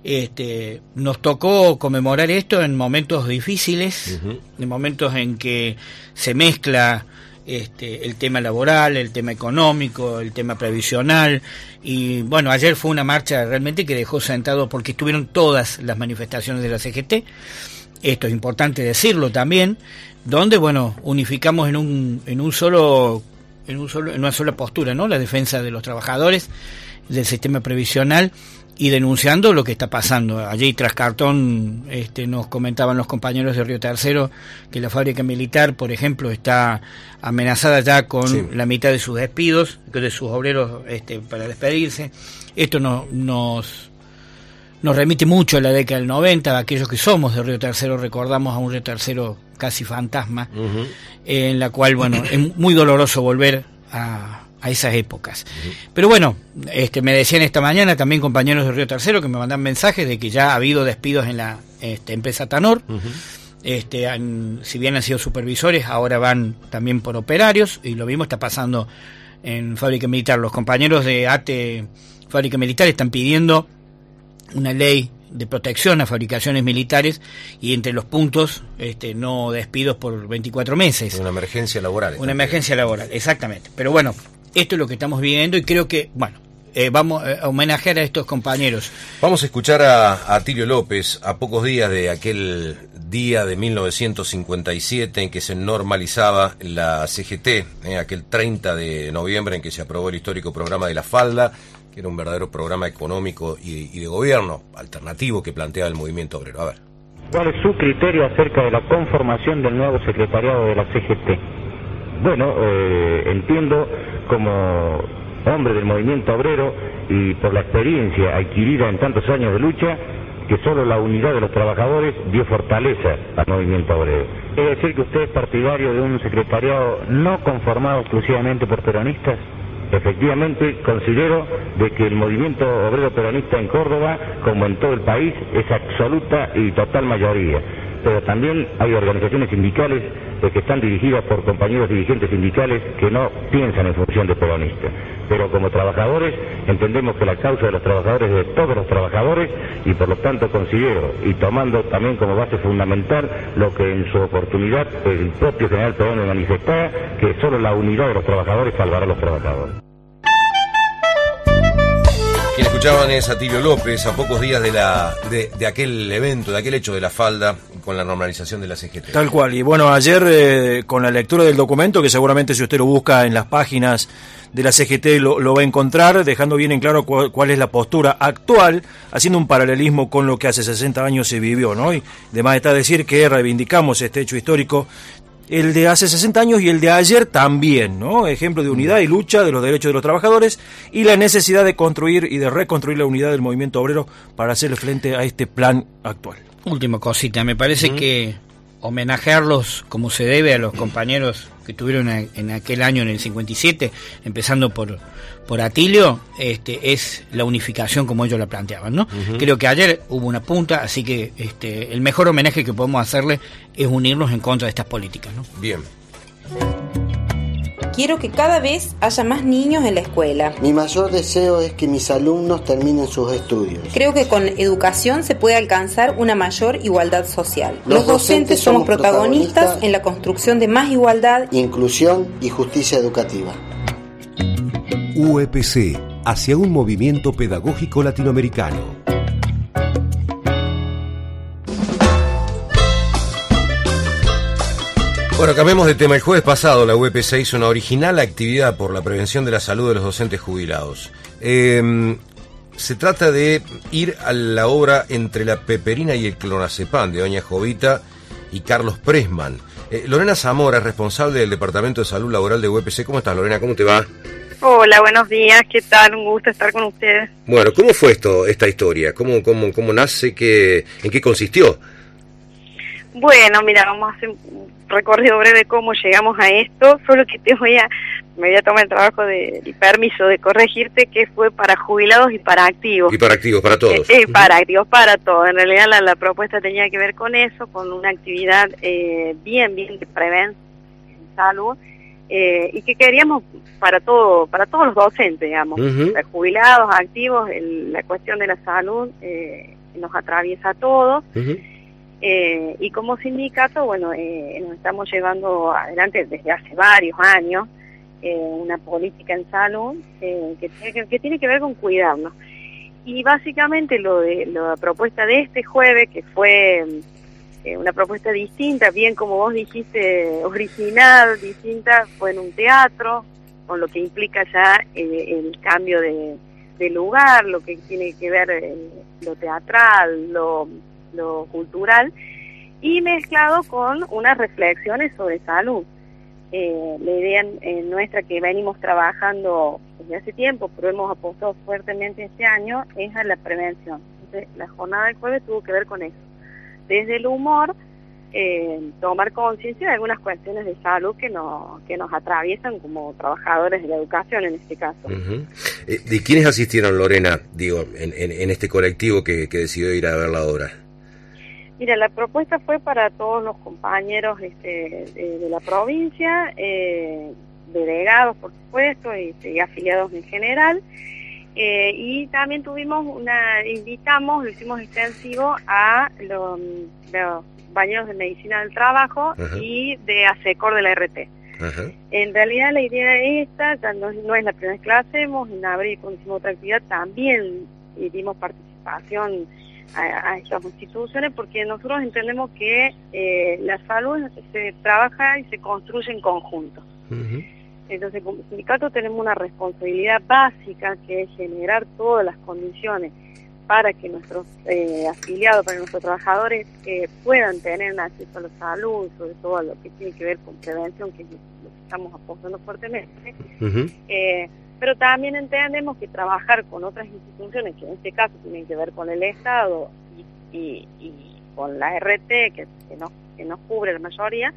Este, nos tocó conmemorar esto en momentos difíciles, uh-huh. en momentos en que se mezcla este, el tema laboral, el tema económico, el tema previsional, y bueno, ayer fue una marcha realmente que dejó sentado porque estuvieron todas las manifestaciones de la C G T, esto es importante decirlo también, donde bueno, unificamos en un, en un solo en un solo en una sola postura, ¿no? La defensa de los trabajadores, del sistema previsional y denunciando lo que está pasando. Allí tras cartón este, nos comentaban los compañeros de Río Tercero que la fábrica militar, por ejemplo, está amenazada ya con sí. la mitad de sus despidos, de sus obreros este, para despedirse. Esto no, nos nos remite mucho a la década del noventa. Aquellos que somos de Río Tercero recordamos a un Río Tercero casi fantasma, uh-huh. en la cual, bueno, es muy doloroso volver a, a esas épocas. Uh-huh. Pero bueno, este, me decían esta mañana también compañeros de Río Tercero que me mandan mensajes de que ya ha habido despidos en la este, empresa Tanor. Uh-huh. Este, han, si bien han sido supervisores, ahora van también por operarios, y lo mismo está pasando en Fábrica Militar. Los compañeros de A T E Fábrica Militar están pidiendo una ley de protección a fabricaciones militares y entre los puntos este, no despidos por veinticuatro meses. Una emergencia laboral. Una emergencia laboral, exactamente. Pero bueno, esto es lo que estamos viviendo y creo que, bueno, eh, vamos a homenajear a estos compañeros. Vamos a escuchar a, a Atilio López a pocos días de aquel día de mil novecientos cincuenta y siete en que se normalizaba la C G T, eh, aquel treinta de noviembre en que se aprobó el histórico programa de la falda, que era un verdadero programa económico y, y de gobierno alternativo que planteaba el movimiento obrero. A ver. ¿Cuál es su criterio acerca de la conformación del nuevo secretariado de la C G T? Bueno, eh, entiendo como hombre del movimiento obrero y por la experiencia adquirida en tantos años de lucha, que solo la unidad de los trabajadores dio fortaleza al movimiento obrero. ¿Es decir que usted es partidario de un secretariado no conformado exclusivamente por peronistas? Efectivamente, considero de que el movimiento obrero peronista en Córdoba, como en todo el país, es absoluta y total mayoría. Pero también hay organizaciones sindicales eh, que están dirigidas por compañeros dirigentes sindicales que no piensan en función de peronistas. Pero como trabajadores, entendemos que la causa de los trabajadores es de todos los trabajadores y por lo tanto considero, y tomando también como base fundamental lo que en su oportunidad el propio general Perón me manifestaba, que solo la unidad de los trabajadores salvará a los trabajadores. Quien escuchaban es Atilio López a pocos días de la de, de aquel evento, de aquel hecho de la falda con la normalización de la C G T. Tal cual, y bueno, ayer eh, con la lectura del documento, que seguramente si usted lo busca en las páginas de la C G T lo, lo va a encontrar, dejando bien en claro cu- cuál es la postura actual, haciendo un paralelismo con lo que hace sesenta años se vivió, ¿no? Y además está decir que reivindicamos este hecho histórico, el de hace sesenta años y el de ayer también, ¿no? Ejemplo de unidad y lucha de los derechos de los trabajadores y la necesidad de construir y de reconstruir la unidad del movimiento obrero para hacerle frente a este plan actual. Última cosita, me parece uh-huh. que homenajearlos como se debe a los compañeros que tuvieron en aquel año, en el cincuenta y siete, empezando por por Atilio, este, es la unificación como ellos la planteaban, ¿no? Uh-huh. Creo que ayer hubo una punta, así que este, el mejor homenaje que podemos hacerle es unirnos en contra de estas políticas, ¿no? Bien. Quiero que cada vez haya más niños en la escuela. Mi mayor deseo es que mis alumnos terminen sus estudios. Creo que con educación se puede alcanzar una mayor igualdad social. Los, Los docentes, docentes somos protagonistas, protagonistas en la construcción de más igualdad, inclusión y justicia educativa. U E P C, hacia un movimiento pedagógico latinoamericano. Bueno, cambiemos de tema. El jueves pasado la U E P C hizo una original actividad por la prevención de la salud de los docentes jubilados. Eh, se trata de ir a la obra Entre la peperina y el clonazepam de doña Jovita y Carlos Pressman. Eh, Lorena Zamora, responsable del Departamento de Salud Laboral de U E P C. ¿Cómo estás, Lorena? ¿Cómo te va? Hola, buenos días. ¿Qué tal? Un gusto estar con ustedes. Bueno, ¿cómo fue esto, esta historia? ¿Cómo, cómo, cómo nace? Qué, ¿En qué consistió? Bueno, mira, vamos a hacer un recorrido breve de cómo llegamos a esto, solo que te voy a, me voy a tomar el trabajo de, y permiso de corregirte que fue para jubilados y para activos. Y para activos, para todos. Eh, eh, para activos, para todos. En realidad la, la propuesta tenía que ver con eso, con una actividad eh, bien, bien de prevención en salud, eh, y que queríamos para todo, para todos los docentes, digamos, Uh-huh. jubilados, activos, el, la cuestión de la salud eh, nos atraviesa a todos. Uh-huh. Eh, y como sindicato, bueno, eh, nos estamos llevando adelante desde hace varios años eh, una política en salud eh, que, tiene que, que tiene que ver con cuidarnos. Y básicamente lo de la propuesta de este jueves, que fue eh, una propuesta distinta, bien como vos dijiste, original, distinta, fue en un teatro, con lo que implica ya eh, el cambio de, de lugar, lo que tiene que ver eh, lo teatral, lo... lo cultural, y mezclado con unas reflexiones sobre salud. Eh, la idea eh, nuestra que venimos trabajando desde hace tiempo, pero hemos apostado fuertemente este año, es a la prevención. Entonces, la jornada del jueves tuvo que ver con eso. Desde el humor, eh, tomar conciencia de algunas cuestiones de salud que, no, que nos atraviesan como trabajadores de la educación en este caso. Uh-huh. Eh, ¿De quiénes asistieron, Lorena, digo, en, en, en este colectivo que, que decidió ir a ver la obra? Mira, la propuesta fue para todos los compañeros este, de, de la provincia, eh, delegados por supuesto, y, y afiliados en general, eh, y también tuvimos una, invitamos, lo hicimos extensivo a los, los compañeros de Medicina del Trabajo Ajá. y de ASECOR de la R T. Ajá. En realidad la idea es esta, ya no, no es la primera vez que la hacemos, en abril cuando hicimos otra actividad también dimos participación a, a estas instituciones, porque nosotros entendemos que eh, la salud se trabaja y se construye en conjunto. Uh-huh. Entonces, como sindicato tenemos una responsabilidad básica, que es generar todas las condiciones para que nuestros eh, afiliados, para que nuestros trabajadores eh, puedan tener acceso a la salud, sobre todo a lo que tiene que ver con prevención, que es lo que estamos apostando fuertemente. Uh-huh. Eh, pero también entendemos que trabajar con otras instituciones, que en este caso tienen que ver con el Estado y, y, y con la R T, que, que, nos, que nos cubre la mayoría,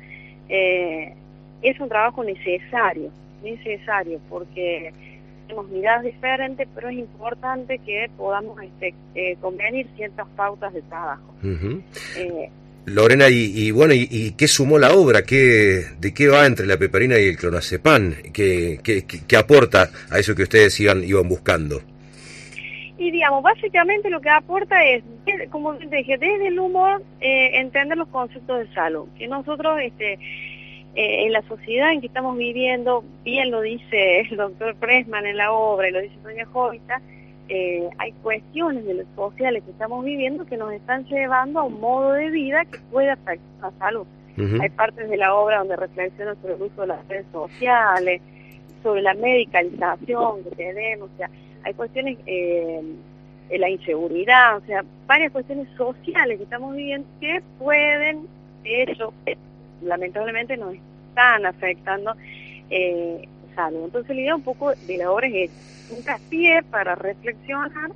eh, es un trabajo necesario, necesario, porque tenemos miradas diferentes, pero es importante que podamos este, eh, convenir ciertas pautas de trabajo. Uh-huh. Eh, Lorena, y, y bueno, y, y qué sumó la obra? ¿Qué, ¿De qué va Entre la peperina y el clonazepam? ¿Qué, qué, qué, qué aporta a eso que ustedes iban, iban buscando? Y digamos, básicamente lo que aporta es, como te dije, desde el humor, eh, entender los conceptos de salud, que nosotros, este, eh, en la sociedad en que estamos viviendo, bien lo dice el doctor Pressman en la obra, y lo dice doña Jovita, eh, hay cuestiones de los sociales que estamos viviendo que nos están llevando a un modo de vida que puede afectar la salud. Uh-huh. Hay partes de la obra donde reflexionan sobre el uso de las redes sociales, sobre la medicalización que tenemos, o sea, hay cuestiones eh, de la inseguridad, o sea, varias cuestiones sociales que estamos viviendo que pueden, de hecho, lamentablemente nos están afectando eh, salud. Entonces la idea un poco de la obra es un traspié para reflexionar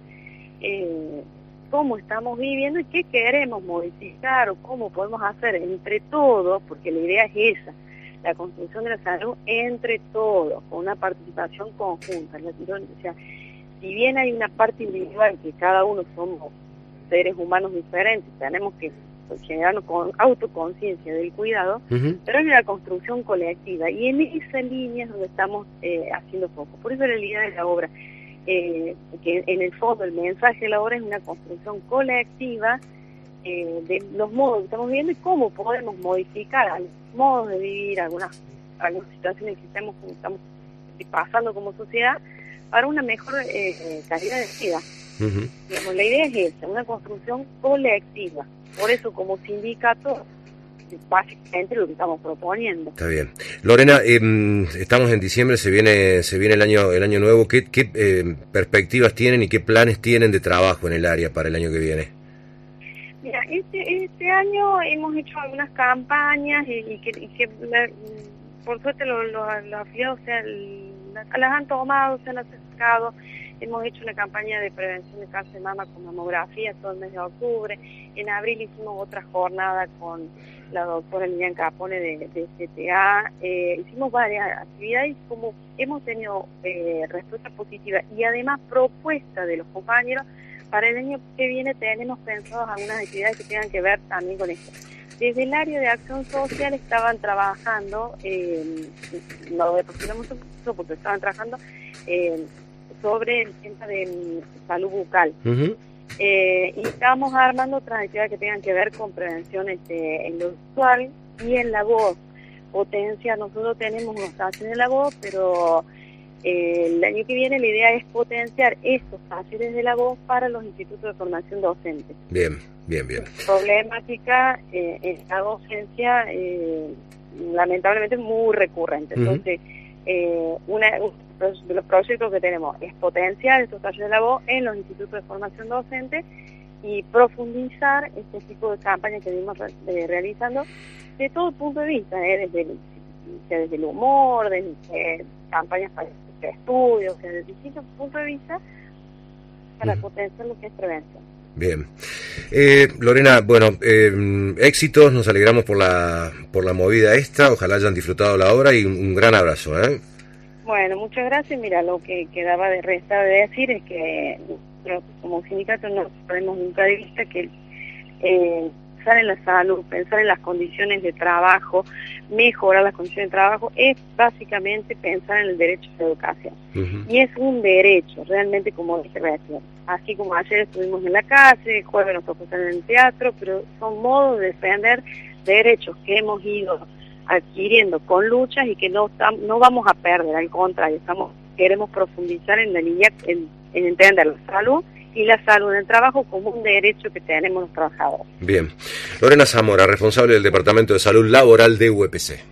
eh, cómo estamos viviendo y qué queremos modificar o cómo podemos hacer entre todos, porque la idea es esa, la construcción de la salud entre todos, con una participación conjunta. O sea, si bien hay una parte individual que cada uno somos seres humanos diferentes, tenemos que generarnos con autoconciencia del cuidado, uh-huh. pero hay una construcción colectiva, y en esa línea es donde estamos eh, haciendo foco. Por eso la idea de la obra, eh, que en el fondo el mensaje de la obra es una construcción colectiva eh, de los modos que estamos viviendo y cómo podemos modificar algunos modos de vivir, algunas, algunas situaciones que estamos, estamos este, pasando como sociedad para una mejor eh, calidad de vida. Uh-huh. Digamos, la idea es esta, una construcción colectiva. Por eso, como sindicato, básicamente lo que estamos proponiendo. Está bien. Lorena, eh, estamos en diciembre, se viene se viene el año el año nuevo. ¿Qué, qué eh, perspectivas tienen y qué planes tienen de trabajo en el área para el año que viene? Mira, este, este año hemos hecho algunas campañas y, y que, y que la, por suerte los, los, los afiliados se las, las han tomado, se han acercado. Hemos hecho una campaña de prevención de cáncer de mama con mamografía todo el mes de octubre. En abril hicimos otra jornada con la doctora Lilian Capone de, de C T A. Eh, hicimos varias actividades, como hemos tenido eh, respuesta positiva y además propuesta de los compañeros. Para el año que viene tenemos pensados algunas actividades que tengan que ver también con esto. Desde el área de acción social estaban trabajando, eh, no de mucho porque estaban trabajando eh, sobre el tema de salud bucal. Uh-huh. Eh, y estamos armando otras actividades que tengan que ver con prevención este, en lo visual y en la voz. Potencia, nosotros tenemos unos talleres en la voz, pero eh, el año que viene la idea es potenciar estos talleres de la voz para los institutos de formación docente. Bien, bien, bien. Problemática eh, en la docencia, eh, lamentablemente es muy recurrente. Uh-huh. Entonces, eh, una de los proyectos que tenemos es potenciar estos talleres de la voz en los institutos de formación docente y profundizar este tipo de campañas que venimos re, eh, realizando de todo punto de vista, eh, desde, el, desde el humor, desde eh, campañas para estudios, desde distintos puntos de vista para uh-huh. potenciar lo que es prevención. Bien. Eh, Lorena, bueno, eh, éxitos, nos alegramos por la por la movida esta, ojalá hayan disfrutado la obra y un, un gran abrazo, ¿eh? Bueno, muchas gracias. Mira, lo que quedaba de restar de decir es que como sindicato no perdemos nunca de vista que eh, pensar en la salud, pensar en las condiciones de trabajo, mejorar las condiciones de trabajo, es básicamente pensar en el derecho a la educación. Uh-huh. Y es un derecho, realmente, como dije recién. Así como ayer estuvimos en la calle, jueves nos tocó estar en el teatro, pero son modos de defender derechos que hemos ido adquiriendo con luchas y que no tam, no vamos a perder, al contrario, estamos queremos profundizar en la línea, en, en entender la salud y la salud en el trabajo como un derecho que tenemos los trabajadores. Bien. Lorena Zamora, responsable del Departamento de Salud Laboral de U E P C.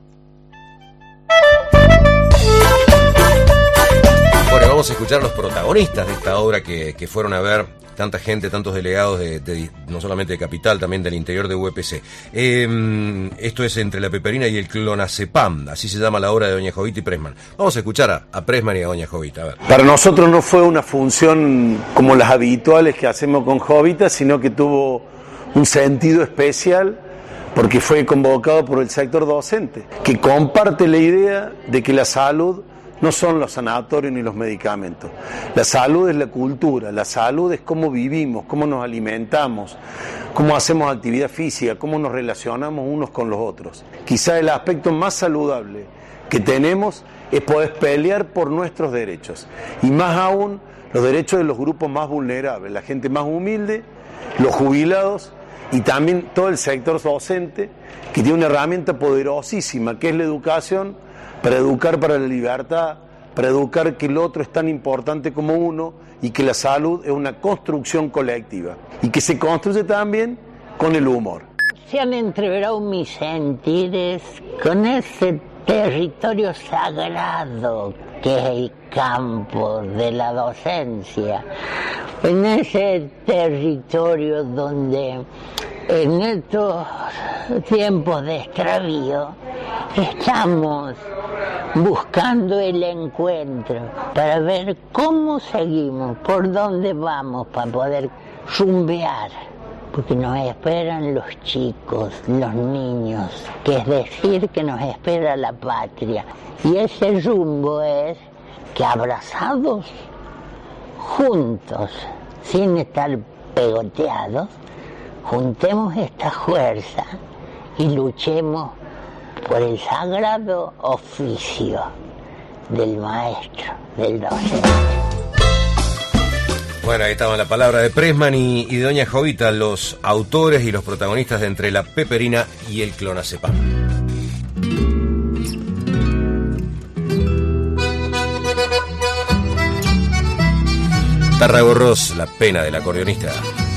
Bueno, vamos a escuchar a los protagonistas de esta obra que, que fueron a ver tanta gente, tantos delegados, de, de, no solamente de Capital, también del interior de U E P C. Eh, esto es Entre la Peperina y el Clonazepam, así se llama la obra de doña Jovita y Pressman. Vamos a escuchar a, a Pressman y a doña Jovita. A ver. Para nosotros no fue una función como las habituales que hacemos con Jovita, sino que tuvo un sentido especial porque fue convocado por el sector docente, que comparte la idea de que la salud no son los sanatorios ni los medicamentos. La salud es la cultura, la salud es cómo vivimos, cómo nos alimentamos, cómo hacemos actividad física, cómo nos relacionamos unos con los otros. Quizá el aspecto más saludable que tenemos es poder pelear por nuestros derechos. Y más aún, los derechos de los grupos más vulnerables, la gente más humilde, los jubilados y también todo el sector docente, que tiene una herramienta poderosísima, que es la educación, para educar para la libertad, para educar que el otro es tan importante como uno y que la salud es una construcción colectiva y que se construye también con el humor. Se han entreverado mis sentires con ese territorio sagrado que es el campo de la docencia, en ese territorio donde en estos tiempos de extravío estamos buscando el encuentro para ver cómo seguimos, por dónde vamos para poder rumbear, porque nos esperan los chicos, los niños, que es decir que nos espera la patria. Y ese rumbo es que abrazados, juntos, sin estar pegoteados, juntemos esta fuerza y luchemos por el sagrado oficio del maestro, del docente. Bueno, ahí estaban la palabra de Pressman y, y de doña Jovita, los autores y los protagonistas de Entre la Peperina y el Clonazepam. Tarragorros, La pena del acordeonista.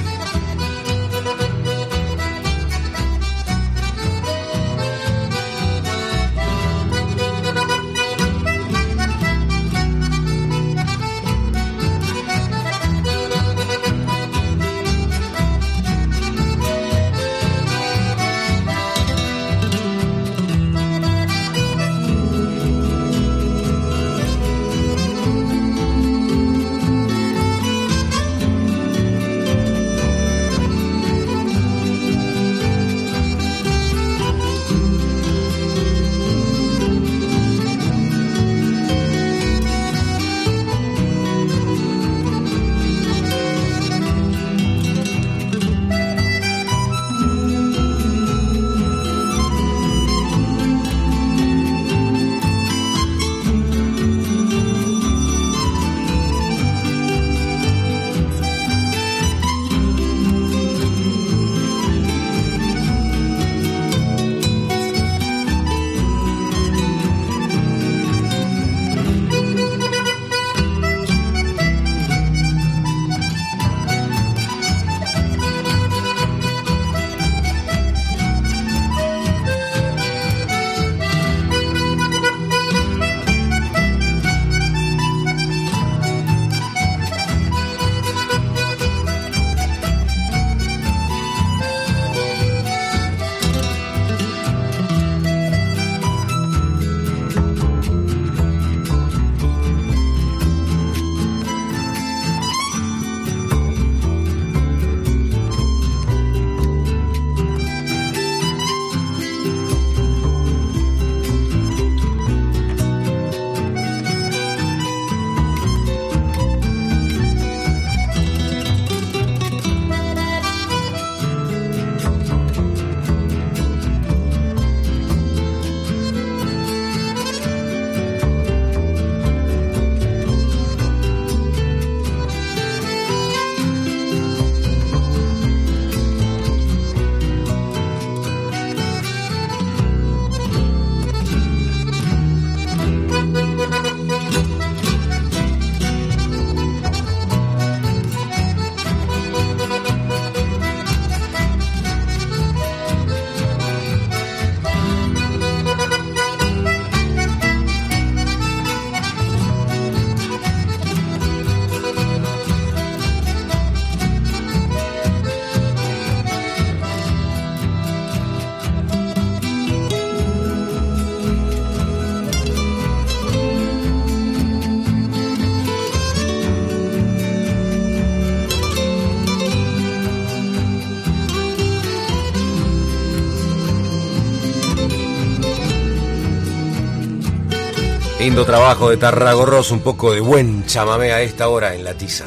Lindo trabajo de Tarragorros, un poco de buen chamamé a esta hora en La Tiza.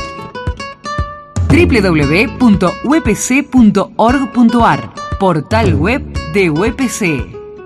doble u doble u doble u punto u e p c punto org punto a r, portal web de U E P C.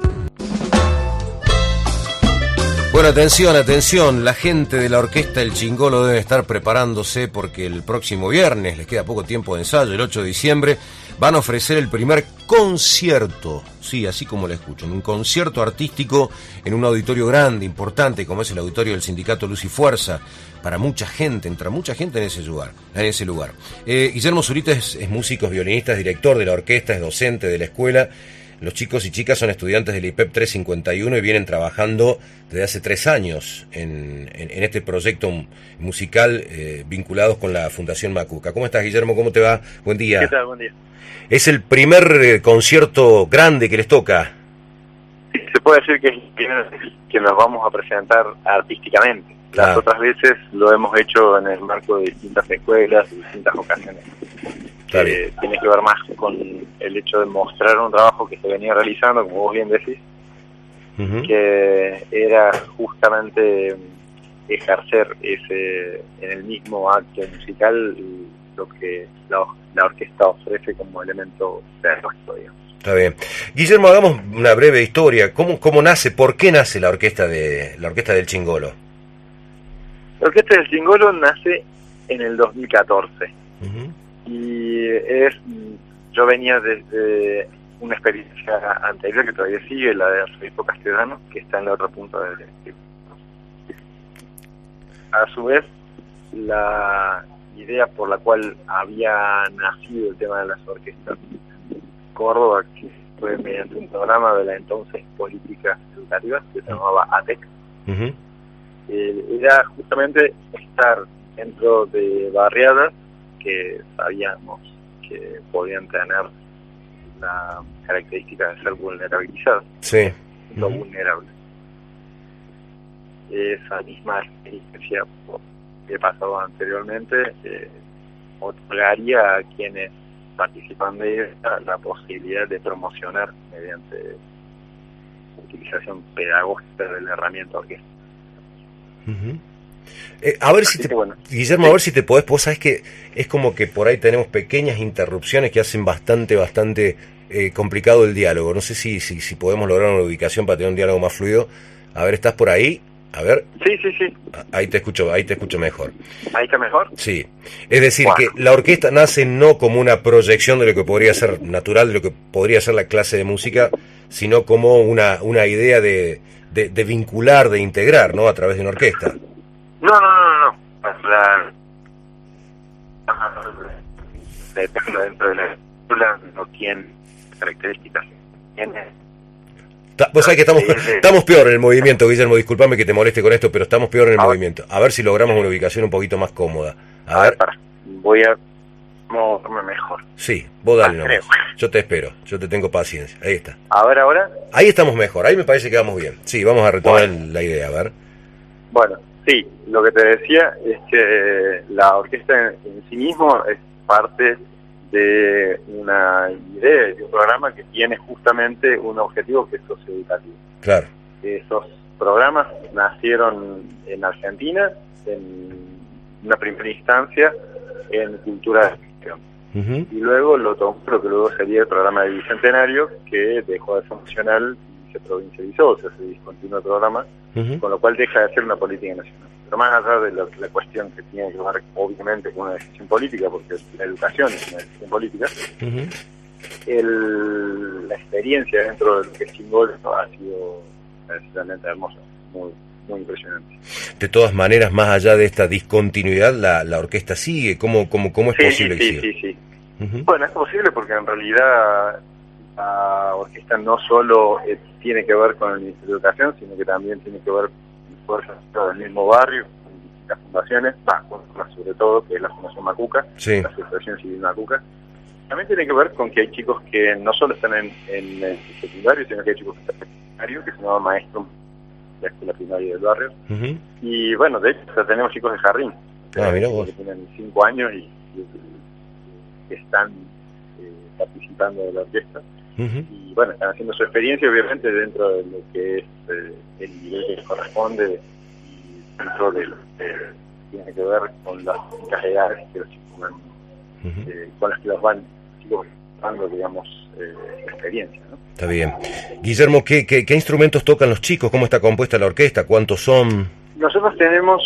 Bueno, atención, atención, la gente de la orquesta El Chingolo debe estar preparándose porque el próximo viernes, les queda poco tiempo de ensayo, el ocho de diciembre, van a ofrecer el primer concierto, sí, así como lo escuchan, un concierto artístico en un auditorio grande, importante, como es el auditorio del Sindicato Luz y Fuerza, para mucha gente, entra mucha gente en ese lugar. En ese lugar. Eh, Guillermo Zurita es, es músico, es violinista, es director de la orquesta, es docente de la escuela. Los chicos y chicas son estudiantes del I P E P trescientos cincuenta y uno y vienen trabajando desde hace tres años en, en, en este proyecto musical eh, vinculados con la Fundación Macuca. ¿Cómo estás, Guillermo? ¿Cómo te va? Buen día. ¿Qué tal? Buen día. ¿Es el primer eh, concierto grande que les toca? Se puede decir que es el primero que nos vamos a presentar artísticamente. Las Claro. otras veces lo hemos hecho en el marco de distintas escuelas y distintas ocasiones. Está Que tiene que ver más con el hecho de mostrar un trabajo que se venía realizando, como vos bien decís, Uh-huh. que era justamente ejercer ese en el mismo acto musical lo que la, la orquesta ofrece como elemento pedagógico, digamos. Está bien. Guillermo, hagamos una breve historia. ¿Cómo, cómo nace, por qué nace la orquesta de la orquesta del Chingolo? La Orquesta del Chingolo nace en el dos mil catorce. Uh-huh. Y es, yo venía desde una experiencia anterior que todavía sigue, la de Rodolfo Castellano, que está en la otra punta del. A su vez, la idea por la cual había nacido el tema de las orquestas en Córdoba, que fue mediante un programa de la entonces Políticas Educativas, que se llamaba A T E C. Uh-huh. eh, era justamente estar dentro de barriadas que sabíamos que podían tener la característica de ser vulnerabilizadas. Sí. No uh-huh. vulnerables. Esa misma experiencia que he pasado anteriormente eh, otorgaría a quienes participan de ella la posibilidad de promocionar mediante utilización pedagógica de la herramienta orquesta. Uh-huh. Eh, a ver Así si te, bueno, Guillermo, sí. a ver si te podés, vos sabés que es como que por ahí tenemos pequeñas interrupciones que hacen bastante, bastante eh, complicado el diálogo. No sé si, si, si podemos lograr una ubicación para tener un diálogo más fluido. A ver, ¿estás por ahí? A ver. Sí, sí, sí. Ahí te escucho, ahí te escucho mejor. ¿Ahí está mejor? Sí. Es decir, bueno. que la orquesta nace no como una proyección de lo que podría ser natural, de lo que podría ser la clase de música, sino como una, una idea de, de, de vincular, de integrar, ¿no? A través de una orquesta. No, no, no, no. La... dentro de la escuela no tiene características. Tiene... Vos sabés que estamos, estamos peor en el movimiento, Guillermo, discúlpame que te moleste con esto, pero estamos peor en el a movimiento. A ver si logramos una ubicación un poquito más cómoda. A, a ver. ver voy a moverme mejor. Sí, vos dale ah, nomás. Yo te espero, yo te tengo paciencia. Ahí está. A ver, ahora. Ahí estamos mejor, ahí me parece que vamos bien. Sí, vamos a retomar bueno. la idea, a ver. Bueno, sí, lo que te decía es que la orquesta en, en sí mismo es parte de una idea, de un programa que tiene justamente un objetivo que es socioeducativo. Claro. Esos programas nacieron en Argentina, en una primera instancia, en cultura de gestión. Uh-huh. Y luego lo tomó lo que luego sería el programa de Bicentenario, que dejó de ser nacional y se provincializó, o sea, se discontinuó el programa, uh-huh. con lo cual deja de ser una política nacional. Pero más allá de la, la cuestión que tiene que ver obviamente con una decisión política, porque la educación es una decisión política, uh-huh. el, la experiencia dentro de lo que es simbólico ha sido realmente hermosa, muy, muy impresionante. De todas maneras, más allá de esta discontinuidad, la, la orquesta sigue. ¿Cómo, cómo, cómo es sí, posible sí, que sí, siga? Sí, sí, sí. Uh-huh. Bueno, es posible porque en realidad la orquesta no solo eh, tiene que ver con el Ministerio de Educación, sino que también tiene que ver fuerzas del mismo barrio, con distintas fundaciones, bah, sobre todo, que es la Fundación Macuca, sí. la Asociación Civil Macuca. También tiene que ver con que hay chicos que no solo están en, en el secundario, sino que hay chicos que están en el secundario, que se llaman maestros de la escuela primaria del barrio. Uh-huh. Y bueno, de hecho, o sea, tenemos chicos de jardín, ah, mira vos. que tienen cinco años y, y, y están eh, participando de la orquesta. Uh-huh. Y bueno, están haciendo su experiencia obviamente dentro de lo que es eh, el nivel que les corresponde y dentro de lo que tiene que ver con las únicas edades que los chicos van, uh-huh. eh, con las que los van chicos dando, digamos, eh, experiencia, ¿no? Está bien. Guillermo, ¿qué, qué, ¿qué instrumentos tocan los chicos? ¿Cómo está compuesta la orquesta? ¿Cuántos son? Nosotros tenemos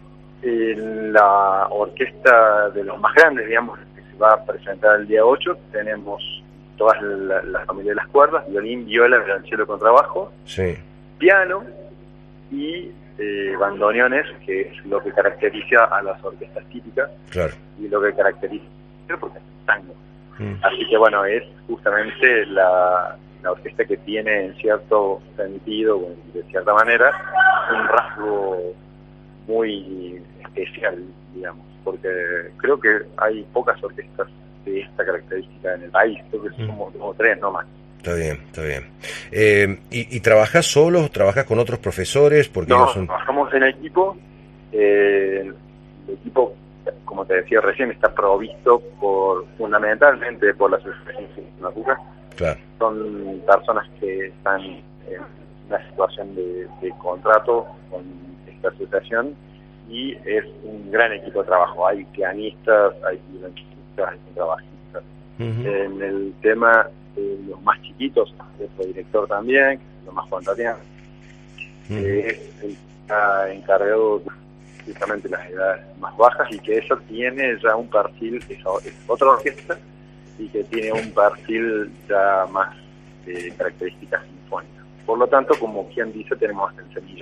en la orquesta de los más grandes, digamos, que se va a presentar el día ocho, tenemos todas la, la familia de las cuerdas, violín, viola, violonchelo, contrabajo, sí. piano y eh, bandoneones, que es lo que caracteriza a las orquestas típicas, claro. y lo que caracteriza porque es un tango. Mm. Así que bueno, es justamente la, la orquesta que tiene en cierto sentido, de cierta manera, un rasgo muy especial, digamos, porque creo que hay pocas orquestas de esta característica en el país, creo que somos como tres nomás. Está bien, está bien. Eh, ¿y, ¿Y trabajás solo? ¿Trabajás con otros profesores? Porque no, no son... trabajamos en equipo. Eh, el equipo, como te decía recién, está provisto por fundamentalmente por la Asociación Civil Macuca. Claro. Son personas que están en una situación de, de contrato con esta asociación y es un gran equipo de trabajo. Hay pianistas, hay violonchistas, hay contrabajistas. Uh-huh. En el tema de los más chiquitos, nuestro director también, que es lo más Juan-Tatiana, uh-huh. eh, está encargado justamente de las edades más bajas y que eso tiene ya un perfil, es, es otra orquesta y que tiene un perfil ya más de características sinfónicas. Por lo tanto, como quien dice, tenemos hasta el semillero.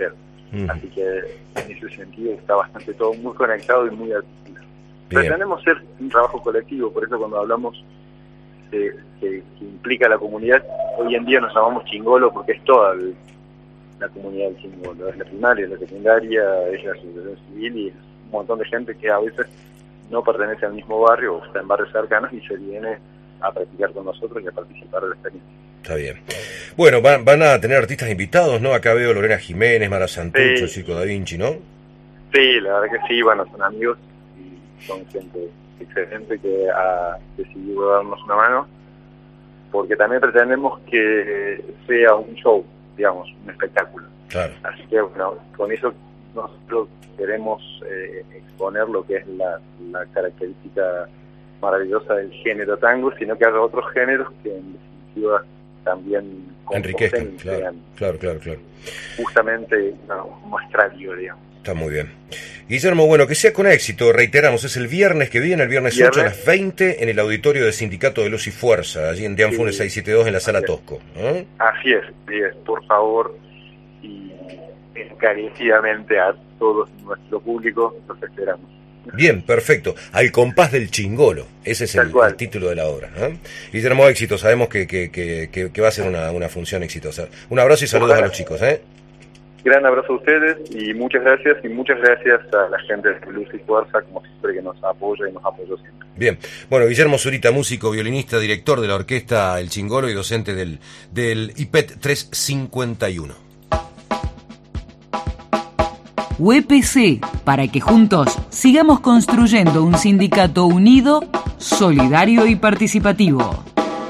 Uh-huh. Así que en ese sentido está bastante todo muy conectado y muy articulado. Pretendemos ser un trabajo colectivo, por eso cuando hablamos de, que, que implica a la comunidad, hoy en día nos llamamos Chingolo porque es toda el, la comunidad del Chingolo, es la primaria, es la secundaria, es la asociación civil y es un montón de gente que a veces no pertenece al mismo barrio o está en barrios cercanos y se viene a practicar con nosotros y a participar de la experiencia. Está bien. Bueno, van, van a tener artistas invitados, ¿no? Acá veo Lorena Jiménez, Mara Santucho, sí. Chico Da Vinci, ¿no? Sí, la verdad que sí, bueno, son amigos y son gente excelente que ha decidido darnos una mano, porque también pretendemos que sea un show, digamos, un espectáculo. Claro. Así que, bueno, con eso nosotros queremos eh, exponer lo que es la, la característica maravillosa del género tango, sino que haya otros géneros que en definitiva también enriquezcan, claro, claro, claro, claro. Justamente no, muestrario, digamos. Está muy bien. Guillermo, bueno, que sea con éxito, reiteramos, es el viernes que viene, el viernes, viernes. ocho a las veinte, en el auditorio del Sindicato de Luz y Fuerza, allí en Deán Funes sí. seiscientos setenta y dos, en la Sala Tosco. ¿Eh? Así es, así es, por favor, y encarecidamente a todo nuestro público, los esperamos. Bien, perfecto. Al compás del chingolo. Ese es el, el título de la obra. ¿eh? Guillermo, éxito. Sabemos que, que, que, que va a ser una, una función exitosa. Un abrazo y saludos Ojalá. a los chicos. ¿eh? Gran abrazo a ustedes y muchas gracias. Y muchas gracias a la gente de Luz y Fuerza, como siempre, que nos apoya y nos apoyó siempre. Bien. Bueno, Guillermo Zurita, músico, violinista, director de la orquesta El Chingolo y docente del, del I P E T trescientos cincuenta y uno. U E P C, para que juntos sigamos construyendo un sindicato unido, solidario y participativo.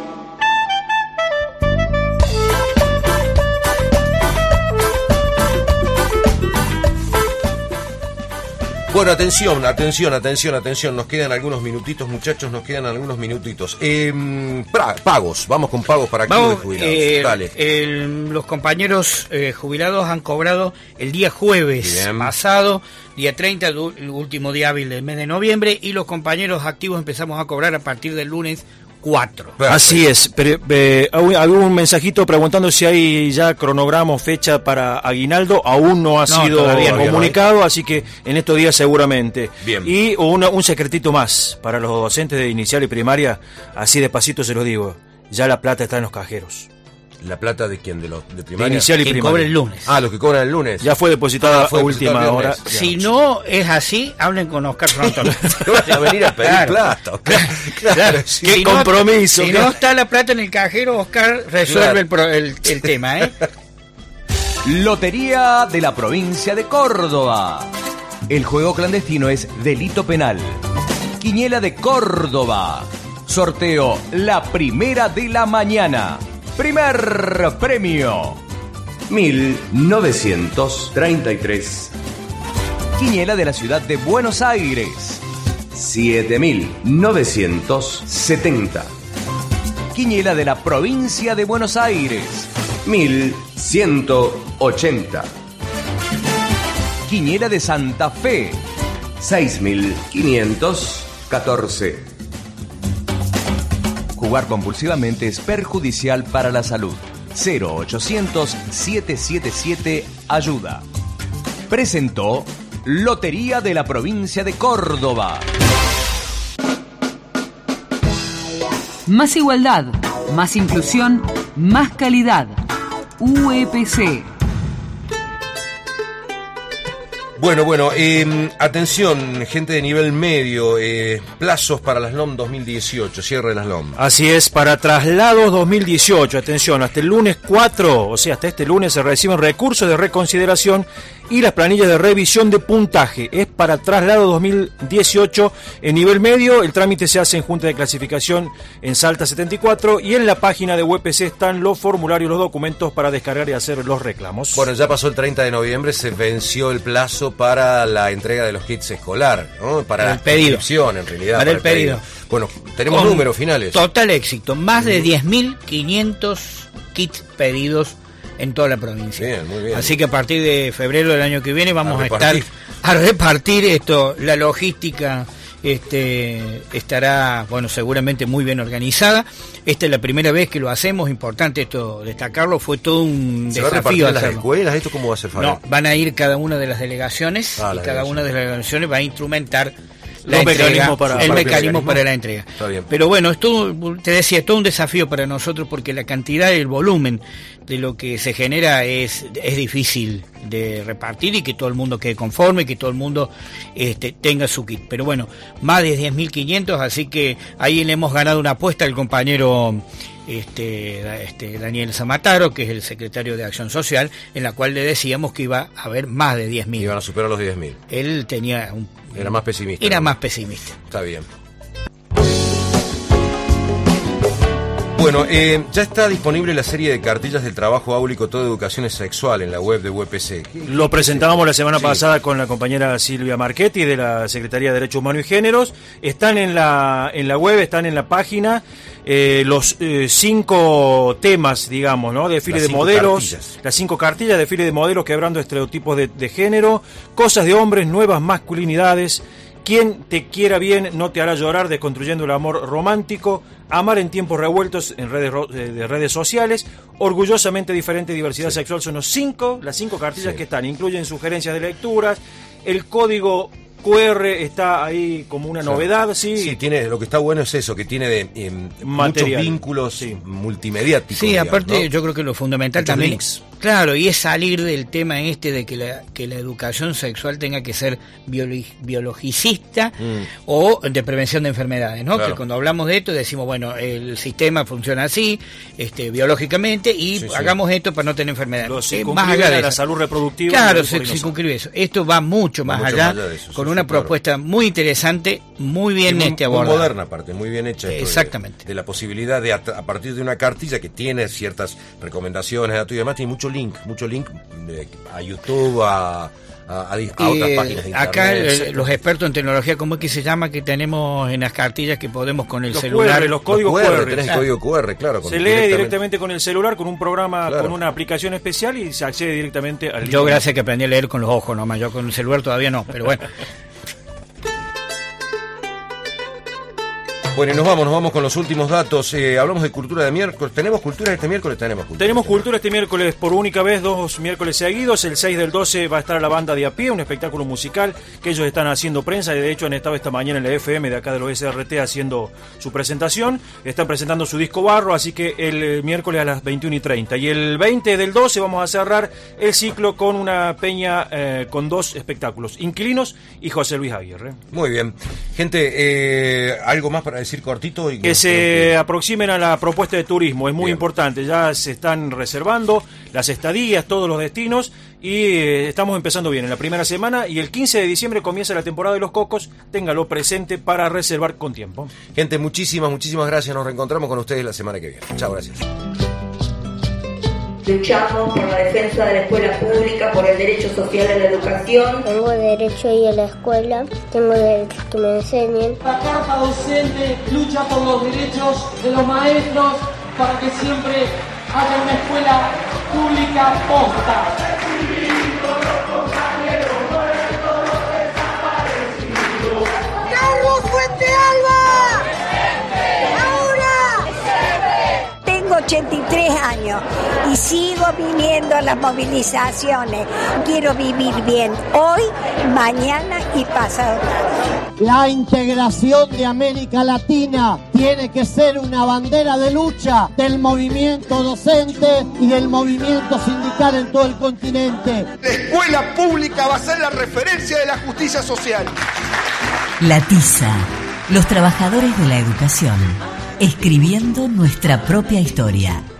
Bueno, atención, atención, atención, atención. Nos quedan algunos minutitos, muchachos, nos quedan algunos minutitos. Eh, pra, pagos, vamos con pagos para activos y jubilados. Eh, Dale. El, los compañeros eh, jubilados han cobrado el día jueves Bien. pasado, día treinta, el último día hábil del mes de noviembre, y los compañeros activos empezamos a cobrar a partir del lunes cuatro. Así es, pero eh, había un mensajito preguntando si hay ya cronograma, fecha para aguinaldo, aún no ha no, sido comunicado, no hay. Así que en estos días seguramente. Bien. Y una, un secretito más para los docentes de inicial y primaria, así despacito se los digo, ya la plata está en los cajeros. ¿La plata de quién? ¿De los de primaria? De inicial y que primaria. cobra el lunes. Ah, los que cobran el lunes. Ya fue depositada ah, fue a última hora. Si no es así, hablen con Oscar Frontón. Van a venir a pedir claro. plata. Claro, claro, claro. Sí. Qué si compromiso. No, si no está la plata en el cajero, Oscar resuelve claro. el, el, el tema, ¿eh? Lotería de la provincia de Córdoba. El juego clandestino es delito penal. Quiniela de Córdoba. Sorteo la primera de la mañana. Primer premio mil novecientos treinta y tres. Quiniela de la ciudad de Buenos Aires. siete mil novecientos setenta. Quiniela de la provincia de Buenos Aires. mil ciento ochenta. Quiniela de Santa Fe. seis mil quinientos catorce. Jugar compulsivamente es perjudicial para la salud. cero ochocientos, setecientos setenta y siete ayuda. Presentó Lotería de la provincia de Córdoba. Más igualdad, más inclusión, más calidad. U E P C. Bueno, bueno, eh, atención, gente de nivel medio, eh, plazos para las L O M dos mil dieciocho, cierre de las L O M. Así es, para traslados dos mil dieciocho, atención, hasta el lunes cuatro, o sea, hasta este lunes se reciben recursos de reconsideración y las planillas de revisión de puntaje. Es para traslado dos mil dieciocho en nivel medio, el trámite se hace en Junta de Clasificación en Salta setenta y cuatro y en la página de U E P C están los formularios, los documentos para descargar y hacer los reclamos. Bueno, ya pasó el treinta de noviembre, se venció el plazo para la entrega de los kits escolar, ¿no? Para el pedido. Inscripción, en realidad. Para, para el pedido. pedido. Bueno, tenemos Con números finales. Total éxito, más de diez mil quinientos kits pedidos en toda la provincia. Bien, muy bien. Así que a partir de febrero del año que viene vamos a, a estar a repartir esto, la logística este, estará, bueno, seguramente muy bien organizada. Esta es la primera vez que lo hacemos, importante esto destacarlo, fue todo un ¿Se desafío va a repartir en las hacerlo. escuelas? ¿Esto cómo va a ser, Fabián? No, van a ir cada una de las delegaciones Ah, y las cada delegaciones. una de las delegaciones va a instrumentar Los la entrega, mecanismos para- el para- mecanismo mecanismo. para la entrega. Está bien. Pero bueno, es todo, te decía, es todo un desafío para nosotros porque la cantidad y el volumen de lo que se genera es, es difícil de repartir y que todo el mundo quede conforme, que todo el mundo este, tenga su kit. Pero bueno, más de diez mil quinientos, así que ahí le hemos ganado una apuesta al compañero este, este Daniel Zamataro, que es el secretario de Acción Social, en la cual le decíamos que iba a haber más de diez mil. Iban a superar los diez mil. Él tenía un... Era más pesimista. Era ¿no? más pesimista. Está bien. Bueno, eh, ya está disponible la serie de cartillas del trabajo áulico Toda Educación es Sexual en la web de U E P C. Lo presentábamos la semana Sí. pasada con la compañera Silvia Marchetti de la Secretaría de Derechos Humanos y Géneros. Están en la en la web, están en la página eh, los eh, cinco temas, digamos, ¿no? Desfile Las de cinco modelos, cartillas. las cinco cartillas, desfile de modelos quebrando estereotipos de, de género, cosas de hombres, nuevas masculinidades. Quien te quiera bien no te hará llorar, desconstruyendo el amor romántico, amar en tiempos revueltos en redes ro- de, de redes sociales, orgullosamente diferente diversidad sexual. Son los cinco, las cinco cartillas Sí. que están, incluyen sugerencias de lecturas, el código Q R está ahí como una Sí. novedad, sí. Sí, tiene, lo que está bueno es eso, que tiene de, eh, muchos Material. vínculos multimediáticos. Sí, digamos, aparte ¿no? yo creo que lo fundamental Muchos también, links. claro, y es salir del tema este de que la, que la educación sexual tenga que ser biolo- biologicista Mm. o de prevención de enfermedades, ¿no? Claro. Que cuando hablamos de esto decimos, bueno, el sistema funciona así, este, biológicamente, y Sí, sí. hagamos esto para no tener enfermedades. Lo Eh, circunscriben a la salud reproductiva. Claro, y se por ahí no circunscribe eso. Esto va mucho Va más mucho allá, más allá de eso, sí, con sí, una claro. propuesta muy interesante, muy bien muy, este muy abordada. moderna aparte, muy bien hecha. esto de- Exactamente. De, la posibilidad de, a, a partir de una cartilla que tiene ciertas recomendaciones, datos y demás, tiene mucho link, mucho link de- a YouTube, a, a, a di- a otras Eh, páginas de acá internet. el- los expertos en tecnología, ¿cómo es que se llama? Que tenemos en las cartillas que podemos con el Los celular. Q R, los códigos Q R, Q R. tenés el Ah. código Q R, claro. con- Se lee directamente. directamente con el celular, con un programa, Claro. con una aplicación especial y se accede directamente al Yo link. gracias que aprendí a leer con los ojos nomás, yo con el celular todavía no, pero bueno. Bueno, y nos vamos, nos vamos con los últimos datos. Eh, hablamos de cultura de miércoles. ¿Tenemos cultura este miércoles? Tenemos cultura. Tenemos cultura este miércoles por única vez, dos miércoles seguidos. El seis del doce va a estar la banda de a pie, un espectáculo musical que ellos están haciendo prensa y de hecho han estado esta mañana en la F M de acá de los S R T haciendo su presentación. Están presentando su disco Barro, así que el eh, miércoles a las veintiuna y treinta. Y el veinte del doce vamos a cerrar el ciclo con una peña eh, con dos espectáculos, Inquilinos y José Luis Aguirre. Muy bien. Gente, eh, algo más para decir cortito. Y Que se aproximen a la propuesta de turismo, es muy Bien. importante, ya se están reservando las estadías, todos los destinos y eh, estamos empezando bien en la primera semana y el quince de diciembre comienza la temporada de los cocos, téngalo presente para reservar con tiempo. Gente, muchísimas, muchísimas gracias. Nos reencontramos con ustedes la semana que viene. Chao, gracias. Luchamos por la defensa de la escuela pública, por el derecho social a la educación. Tengo derecho a ir a la escuela, tengo derecho a que me enseñen. La Carta Docente lucha por los derechos de los maestros para que siempre haya una escuela pública posta. ¡Carlos Fuente Alba! ¡Ahora! Tengo ochenta y tres años y sigo viniendo a las movilizaciones. Quiero vivir bien hoy, mañana y pasado. La integración de América Latina tiene que ser una bandera de lucha del movimiento docente y del movimiento sindical en todo el continente. La escuela pública va a ser la referencia de la justicia social. La Tiza, los trabajadores de la educación, escribiendo nuestra propia historia.